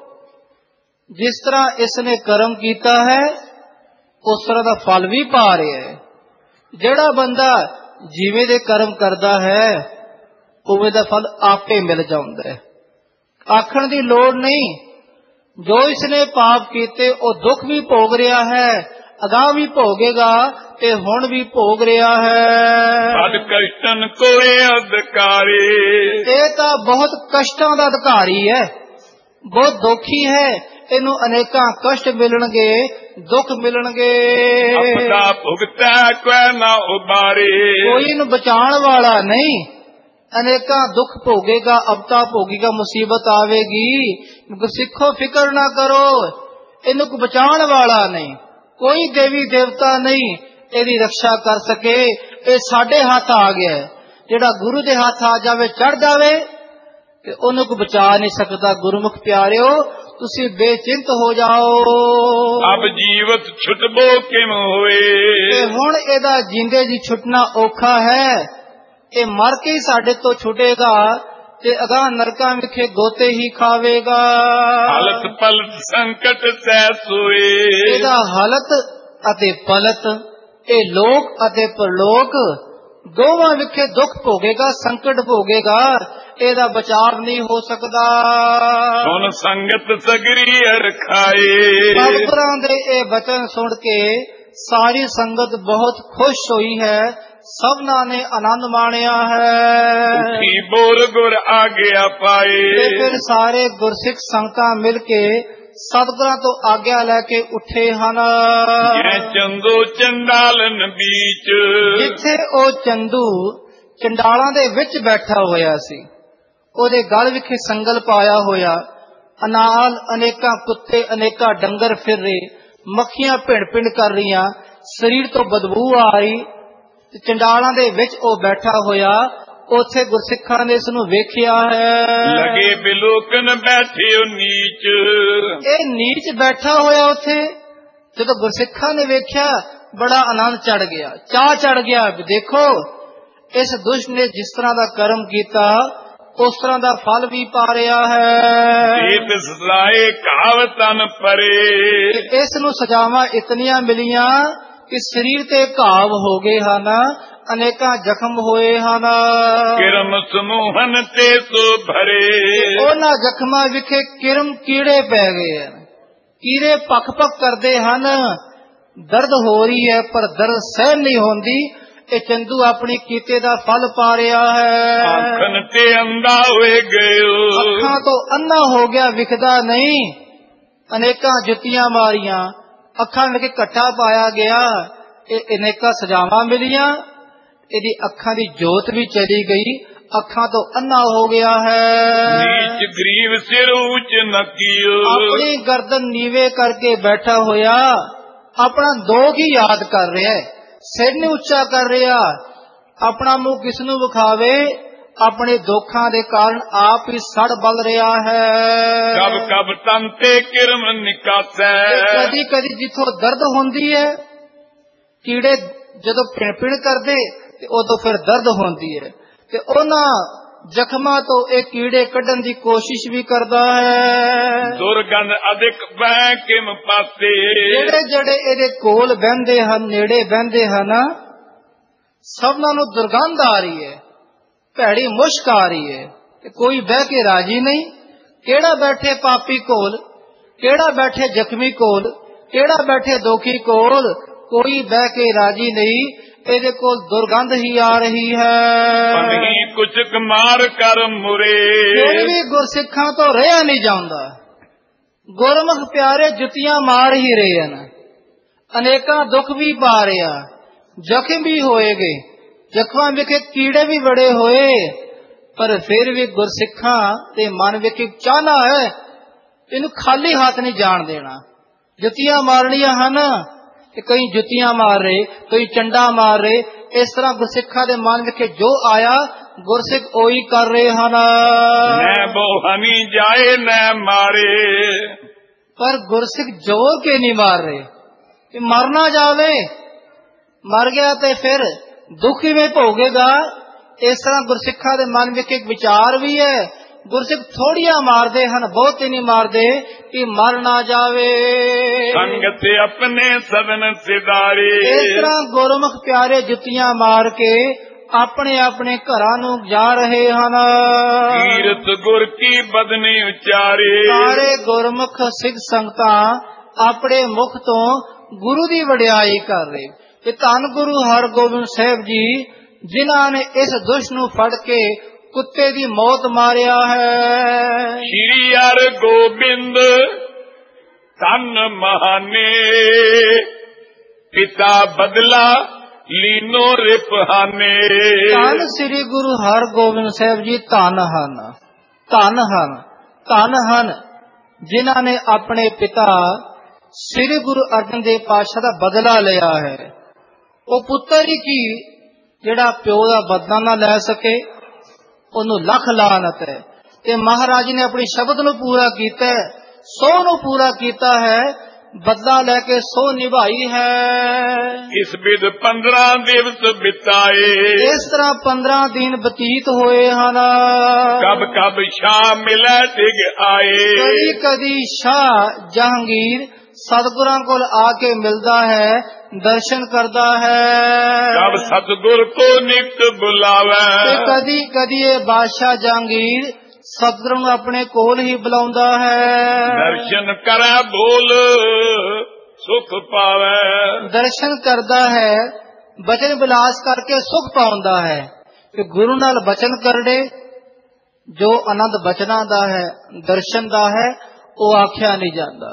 ਜਿਸ ਤਰ੍ਹਾਂ ਇਸ ਨੇ ਕਰਮ ਕੀਤਾ ਹੈ ਉਸ ਤਰ੍ਹਾਂ ਦਾ ਫਲ ਵੀ ਪਾ ਰਿਹਾ ਹੈ। ਜਿਹੜਾ ਬੰਦਾ ਜਿਵੇਂ ਦੇ ਕਰਮ ਕਰਦਾ ਹੈ ਉਵੇਂ ਦਾ ਫਲ ਆਪੇ ਮਿਲ ਜਾਂਦਾ ਹੈ। ਆਖਣ ਦੀ ਲੋੜ ਨਹੀਂ। ਜੋ ਇਸਨੇ ਪਾਪ ਕੀਤੇ ਉਹ ਦੁੱਖ ਵੀ ਭੋਗ ਰਿਹਾ ਹੈ, ਅਗਾਂਹ ਵੀ ਭੋਗੇਗਾ ਤੇ ਹੁਣ ਵੀ ਭੋਗ ਰਿਹਾ ਹੈ। ਬਦ ਕਸ਼ਟਨ ਕੋਏ ਅਧਿਕਾਰੀ, ਇਹ ਤਾਂ ਬਹੁਤ ਕਸ਼ਟਾਂ ਦਾ ਅਧਿਕਾਰੀ ਹੈ, ਬਹੁਤ ਦੁਖੀ ਹੈ। ਇਹਨੂੰ ਅਨੇਕਾਂ ਕਸ਼ਟ ਮਿਲਣਗੇ, ਦੁੱਖ ਮਿਲਣਗੇ। ਆਪਦਾ ਭੁਗਤੈ ਕੋਈ ਨਾ ਉਬਾਰੇ, ਕੋਈ ਇਹਨੂੰ ਬਚਾਉਣ ਵਾਲਾ ਨਹੀਂ। ਅਨੇਕਾਂ ਦੁੱਖ ਭੋਗੇਗਾ, ਅਪਤਾ ਭੋਗੇਗਾ, ਮੁਸੀਬਤ ਆਵੇਗੀ। ਗੁਰਸਿੱਖੋ ਫਿਕਰ ਨਾ ਕਰੋ, ਇਹਨੂੰ ਕੋਈ ਬਚਾਉਣ ਵਾਲਾ ਨਹੀਂ, ਕੋਈ ਦੇਵੀ ਦੇਵਤਾ ਨਹੀਂ ਇਹਦੀ ਰੱਖਿਆ ਕਰ ਸਕੇ। ਇਹ ਸਾਡੇ ਹੱਥ ਆ ਗਿਆ। ਜਿਹੜਾ ਗੁਰੂ ਦੇ ਹੱਥ ਆ ਜਾਵੇ, ਚੜ ਜਾਵੇ, ਤੇ ਉਹਨੂੰ ਕੋਈ ਬਚਾ ਨਹੀਂ ਸਕਦਾ। ਗੁਰਮੁਖ ਪਿਆਰਿਓ, ਤੁਸੀਂ ਬੇਚਿੰਤ ਹੋ ਜਾਓ। ਅਬ ਜੀਵਤ ਛੁਟਬੋ ਕਿਮ ਹੋਏ, ਤੇ ਹੁਣ ਇਹਦਾ ਜਿੰਦੇ ਜੀ ਛੁੱਟਣਾ ਔਖਾ ਹੈ। ਇਹ ਮਰ ਕੇ ਹੀ ਸਾਡੇ ਤੋਂ ਛੁੱਟੇਗਾ ਤੇ ਅਗਾਂਹ ਨਰਕਾਂ ਵਿਖੇ ਗੋਤੇ ਹੀ ਖਾਵੇਗਾ। ਹਾਲਤ ਪਲਟ ਸੰਕਟ ਸਹਿ ਸੋਏ, ਇਹਦਾ ਹਾਲਤ ਅਤੇ ਪਲਟ, ਇਹ ਲੋਕ ਅਤੇ ਪਰਲੋਕ ਦੋਵਾਂ ਵਿਖੇ ਦੁੱਖ ਭੋਗੇਗਾ, ਸੰਕਟ ਭੋਗੇਗਾ। ਇਹਦਾ ਬਚਾਵ ਨਹੀਂ ਹੋ ਸਕਦਾ। ਸੁਨ ਸੰਗਤ ਸਗਰੀ ਅਰਖਾਏ। ਸਤਿਗੁਰਾਂ ਦੇ ਇਹ ਬਚਨ ਸੁਣ ਕੇ ਸਾਰੀ ਸੰਗਤ ਬਹੁਤ ਖੁਸ਼ ਹੋਈ ਹੈ, ਸਭਨਾਂ ਨੇ ਆਨੰਦ ਮਾਣਿਆ ਹੈ। ਉੱਠੀ ਬੋਲ ਗੁਰ ਆਗਿਆ ਪਾਏ। ਤੇ ਫਿਰ ਸਾਰੇ ਗੁਰਸਿੱਖ ਸੰਗਤਾਂ ਮਿਲ ਕੇ ਸਤਿਗੁਰਾਂ ਤੋਂ ਆਗਿਆ ਲੈ ਕੇ ਉੱਠੇ ਹਨ। ਜੈ ਚੰਦੋ ਚੰਡਾਲਨ ਬੀਚ। ਜਿੱਥੇ ਉਹ ਚੰਦੂ ਚੰਡਾਲਾਂ ਦੇ ਵਿੱਚ ਬੈਠਾ ਹੋਇਆ ਸੀ, ਉਹਦੇ ਗਲ ਵਿਖੇ ਸੰਗਲ ਪਾਇਆ ਹੋਇਆ, ਅਨਾਲ ਅਨੇਕਾਂ ਕੁੱਤੇ ਅਨੇਕਾਂ ਡੰਗਰ ਫਿਰ ਰਹੇ, ਮੱਖੀਆਂ ਭਿੰਡ ਭਿੰਡ ਕਰ ਰਹੀਆਂ, ਸਰੀਰ ਤੋਂ ਬਦਬੂ ਆ ਰਹੀ, ਚੰਡਾਲਾਂ ਦੇ ਵਿੱਚ ਉਹ ਬੈਠਾ ਹੋਇਆ। ਉੱਥੇ ਗੁਰਸਿੱਖਾਂ ਨੇ ਇਸ ਨੂੰ ਵੇਖਿਆ ਹੈ। ਲਗੇ ਬਿਲੋਕਨ ਬੈਠਿਓ ਨੀਚ। ਇਹ ਨੀਚ ਬੈਠਾ ਹੋਇਆ ਉੱਥੇ ਜਦੋਂ ਗੁਰਸਿੱਖਾਂ ਨੇ ਵੇਖਿਆ, ਬੜਾ ਆਨੰਦ ਚੜ ਗਿਆ, ਚਾਹ ਚੜ ਗਿਆ। ਦੇਖੋ, ਇਸ ਦੁਸ਼ਟ ਨੇ ਜਿਸ ਤਰ੍ਹਾਂ ਦਾ ਕਰਮ ਕੀਤਾ ਉਸ ਤਰ੍ਹਾਂ ਦਾ ਫਲ ਵੀ ਪਾ ਰਿਹਾ ਹੈ। ਇਹ ਸਲਾਏ ਕਾਵ ਤਨ ਪਰੇ। ਇਸ ਨੂੰ ਸਜ਼ਾਵਾਂ ਇਤਨੀਆਂ ਮਿਲੀਆਂ ਕਿ ਸਰੀਰ ਤੇ ਘਾਵ ਹੋ ਗਏ ਹਨ, ਅਨੇਕਾਂ ਜ਼ਖਮ ਹੋਏ ਹਨ। ਕਿਰਮ ਸਮੂਹਨ ਤੇ ਸੋ ਭਰੇ। ਉਹਨਾਂ ਜ਼ਖਮਾਂ ਵਿਖੇ ਕਿਰਮ ਕੀੜੇ ਪੈ ਗਏ ਹਨ, ਕੀੜੇ ਪੱਕ ਪੱਕ ਕਰਦੇ ਹਨ। ਦਰਦ ਹੋ ਰਹੀ ਹੈ ਪਰ ਦਰਦ ਸਹਿਨ ਨਹੀਂ ਹੁੰਦੀ। ਇਹ ਚੰਦੂ ਆਪਣੀ ਕੀਤੇ ਦਾ ਫਲ ਪਾ ਰਿਹਾ ਹੈ। ਅੱਖਾਂ ਤੇ ਅੰਧਾ ਹੋਏ ਗਏ। ਅੱਖਾਂ ਤੋਂ ਅੰਨਾ ਹੋ ਗਿਆ, ਵਿਖਦਾ ਨਹੀਂ। ਅਨੇਕਾਂ ਜੁੱਤੀਆਂ ਮਾਰੀਆਂ, ਅੱਖਾਂ ਵਿੱਚ ਘੱਟਾ ਪਾਇਆ ਗਿਆ। ਇਹ ਅਨੇਕਾਂ ਸਜ਼ਾਵਾਂ ਮਿਲੀਆਂ। ਇਹਦੀ ਅੱਖਾਂ ਦੀ ਜੋਤ ਵੀ ਚਲੀ ਗਈ, ਅੱਖਾਂ ਤੋਂ ਅੰਨਾ ਹੋ ਗਿਆ ਹੈ। ਨੀਚ ਗਰੀਬ ਸਿਰ ਉੱਚ ਨਕੀਓ। ਆਪਣੀ ਗਰਦਨ ਨੀਵੇਂ ਕਰਕੇ ਬੈਠਾ ਹੋਇਆ, ਆਪਣਾ ਦੋਖ ਹੀ ਯਾਦ ਕਰ ਰਿਹਾ, ਸਿਰ ਨੂੰ ਉੱਚਾ ਕਰ ਰਿਹਾ। ਆਪਣਾ ਮੂੰਹ ਕਿਸ ਨੂੰ ਵਿਖਾਵੇ, ਆਪਣੇ ਦੁੱਖਾਂ ਦੇ ਕਾਰਨ ਆਪ ਹੀ ਸੜ ਬਲ ਰਿਹਾ ਹੈ। ਕਬ ਕਬ ਤਨ ਤੇ ਕਿਰਮ ਨਿਕਾਸੈ। ਕਦੀ ਕਦੀ ਜਿੱਥੋਂ ਦਰਦ ਹੁੰਦੀ ਹੈ, ਕੀੜੇ ਜਦੋਂ ਭਿਣ ਭਿਣ ਕਰਦੇ ਤੇ ਉਦੋਂ ਫਿਰ ਦਰਦ ਹੁੰਦੀ ਹੈ, ਤੇ ਉਹਨਾਂ ਜ਼ਖਮਾਂ ਤੋਂ ਇਹ ਕੀੜੇ ਕੱਢਣ ਦੀ ਕੋਸ਼ਿਸ਼ ਵੀ ਕਰਦਾ ਹੈ। ਦੁਰਗੰਧ ਅਧਿਕ ਬਹਿ ਕਿਮ ਪਾਸੇ। ਜਿਹੜੇ ਜਿਹੜੇ ਇਹਦੇ ਕੋਲ ਬਹਿੰਦੇ ਹਨ, ਨੇੜੇ ਬਹਿੰਦੇ ਹਨ, ਸਭਨਾਂ ਨੂੰ ਦੁਰਗੰਧ ਆ ਰਹੀ ਹੈ, ਭੈੜੀ ਮੁਸ਼ਕ ਆ ਰਹੀ ਹੈ, ਤੇ ਕੋਈ ਬਹਿ ਕੇ ਰਾਜੀ ਨਹੀਂ। ਕਿਹੜਾ ਬੈਠੇ ਪਾਪੀ ਕੋਲ, ਕਿਹੜਾ ਬੈਠੇ ਜ਼ਖਮੀ ਕੋਲ, ਕਿਹੜਾ ਬੈਠੇ ਦੋਖੀ ਕੋਲ, ਕੋਈ ਬਹਿ ਕੇ ਰਾਜੀ ਨਹੀਂ। ਇਹਦੇ ਕੋਲ ਦੁਰਗੰਧ ਹੀ ਆ ਰਹੀ ਹੈ। ਪਨੀ ਕੁਛ ਕਮਾਰ ਕਰ ਮੁਰੇ। ਫਿਰ ਵੀ ਗੁਰਸਿੱਖਾਂ ਤੋਂ ਰਿਹਾ ਨਹੀਂ ਜਾਂਦਾ। ਗੁਰਮੁਖ ਪਿਆਰੇ ਜੁੱਤੀਆਂ ਮਾਰ ਹੀ ਰਹੇ ਹਨ, ਅਨੇਕਾਂ ਦੁੱਖ ਵੀ ਪਾ ਰਿਹਾ, ਜ਼ਖਮ ਵੀ ਹੋਏਗੇ, ਜ਼ਖਮਾਂ ਵਿਖੇ ਕੀੜੇ ਵੀ ਬੜੇ ਹੋਏ, ਪਰ ਫਿਰ ਵੀ ਗੁਰਸਿੱਖਾਂ ਦੇ ਮਨ ਵਿੱਚ ਇੱਕ ਚਾਹਨਾ ਹੈ, ਇਹਨੂੰ ਖਾਲੀ ਹੱਥ ਨਹੀਂ ਜਾਣ ਦੇਣਾ। ਜੁੱਤੀਆਂ ਮਾਰਨੀਆਂ ਹਨ, ਤੇ ਕਈ ਜੁੱਤੀਆਂ ਮਾਰ ਰਹੇ, ਕਈ ਚੰਡਾ ਮਾਰ ਰਹੇ। ਇਸ ਤਰ੍ਹਾਂ ਗੁਰਸਿੱਖਾਂ ਦੇ ਮਨ ਵਿਖੇ ਜੋ ਆਇਆ, ਗੁਰਸਿੱਖ ਉਹੀ ਕਰ ਰਹੇ ਹਨ। ਨੈ ਬੋਹਨੀ ਜਾਏ ਨੈ ਮਾਰੇ। ਪਰ ਗੁਰਸਿੱਖ ਜੋਰ ਕੇ ਨਹੀਂ ਮਾਰ ਰਹੇ ਕਿ ਮਰ ਨਾ ਜਾਵੇ। ਮਰ ਗਿਆ ਤੇ ਫਿਰ ਦੁੱਖ ਕਿਵੇਂ ਭੋਗੇਗਾ। ਇਸ ਤਰ੍ਹਾਂ ਗੁਰਸਿੱਖਾਂ ਦੇ ਮਨ ਵਿੱਚ ਇੱਕ ਵਿਚਾਰ ਵੀ ਹੈ। ਗੁਰਸਿੱਖ ਥੋੜੀਆਂ ਮਾਰਦੇ ਹਨ, ਬਹੁਤ ਹੀ ਨਹੀਂ ਮਾਰਦੇ ਕਿ ਮਰ ਨਾ ਜਾਵੇ। ਸੰਗਤ ਆਪਣੇ ਸਦਨ ਸਿਦਾਰੇ। ਇਸ ਤਰ੍ਹਾਂ ਗੁਰਮੁਖ ਪਿਆਰੇ ਜੁੱਤੀਆਂ ਮਾਰ ਕੇ ਆਪਣੇ ਆਪਣੇ ਘਰਾਂ ਨੂੰ ਜਾ ਰਹੇ ਹਨ। ਕੀਰਤ ਗੁਰ ਕੀ ਬਦਨੀ ਉਚਾਰੇ। ਸਾਰੇ ਗੁਰਮੁਖ ਸਿੱਖ ਸੰਗਤਾਂ ਆਪਣੇ ਮੁਖ ਤੋਂ ਗੁਰੂ ਦੀ ਵਡਿਆਈ ਕਰ ਰਹੇ। ਤੇ ਧੰਨ ਗੁਰੂ ਹਰਗੋਬਿੰਦ ਸਾਹਿਬ ਜੀ, ਜਿਨ੍ਹਾਂ ਨੇ ਇਸ ਦੁਸ਼ਟ ਨੂੰ ਫੜ ਕੇ ਕੁੱਤੇ ਦੀ ਮੌਤ ਮਾਰਿਆ ਹੈ। ਸ਼੍ਰੀ ਹਰ ਗੋਬਿੰਦ ਧੰਨ ਮਹਾਨੇ। ਪਿਤਾ ਬਦਲਾ ਲੀਨੋ ਰਿਪਹਾਨੇ। ਧੰਨ ਸ੍ਰੀ ਗੁਰੂ ਹਰਗੋਬਿੰਦ ਸਾਹਿਬ ਜੀ ਧੰਨ ਹਨ, ਧੰਨ ਹਨ, ਧੰਨ ਹਨ, ਜਿਨ੍ਹਾਂ ਨੇ ਆਪਣੇ ਪਿਤਾ ਸ੍ਰੀ ਗੁਰੂ ਅਰਜਨ ਦੇਵ ਪਾਤਸ਼ਾਹ ਦਾ ਬਦਲਾ ਲਿਆ ਹੈ। ਉਹ ਪੁੱਤਰ ਹੀ ਕੀ ਜਿਹੜਾ ਪਿਓ ਦਾ ਬਦਲਾ ਨਾ ਲੈ ਸਕੇ, ਉਹਨੂੰ ਲੱਖ ਲਾਨਤ ਹੈ। ਤੇ ਮਹਾਰਾਜ ਨੇ ਆਪਣੀ ਸ਼ਬਦ ਨੂੰ ਪੂਰਾ ਕੀਤਾ, ਸੋ ਨੂੰ ਪੂਰਾ ਕੀਤਾ ਹੈ, ਬਦਲਾ ਲੈ ਕੇ ਸੋ ਨਿਭਾਈ ਹੈ। ਇਸ ਬਿਦ ਪੰਦਰਾਂ ਦਿਵਸ ਬਿਤਾਏ। ਇਸ ਤਰ੍ਹਾਂ ਪੰਦਰਾਂ ਦਿਨ ਬਤੀਤ ਹੋਏ ਹਨ। ਕਬ ਕਬ ਸ਼ਾਹ ਮਿਲੇ ਡਿਗ ਆਏ। ਕਦੀ ਕਦੀ ਸ਼ਾਹ ਜਹਾਂਗੀਰ ਸਤਿਗੁਰਾਂ ਕੋਲ ਆ ਕੇ ਮਿਲਦਾ ਹੈ, ਦਰਸ਼ਨ ਕਰਦਾ ਹੈ। ਕਬ ਸਤਿਗੁਰ ਕੋ ਨਿਤ ਬੁਲਾਵੇ, ਤੇ ਕਦੀ ਕਦੀ ਇਹ ਬਾਦਸ਼ਾਹ ਜਹਾਂਗੀਰ ਸਤਿਗੁਰੂ ਨੂੰ ਆਪਣੇ ਕੋਲ ਹੀ ਬੁਲਾਉਂਦਾ ਹੈ। ਦਰਸ਼ਨ ਕਰੈ ਬੋਲ ਸੁਖ ਪਾਵੇ, ਦਰਸ਼ਨ ਕਰਦਾ ਹੈ, ਬਚਨ ਵਿਲਾਸ ਕਰਕੇ ਸੁਖ ਪਾਉਂਦਾ ਹੈ। ਕਿ ਗੁਰੂ ਨਾਲ ਬਚਨ ਕਰੜੇ ਜੋ ਆਨੰਦ ਬਚਨਾਂ ਦਾ ਹੈ, ਦਰਸ਼ਨ ਦਾ ਹੈ, ਉਹ ਆਖਿਆ ਨਹੀਂ ਜਾਂਦਾ।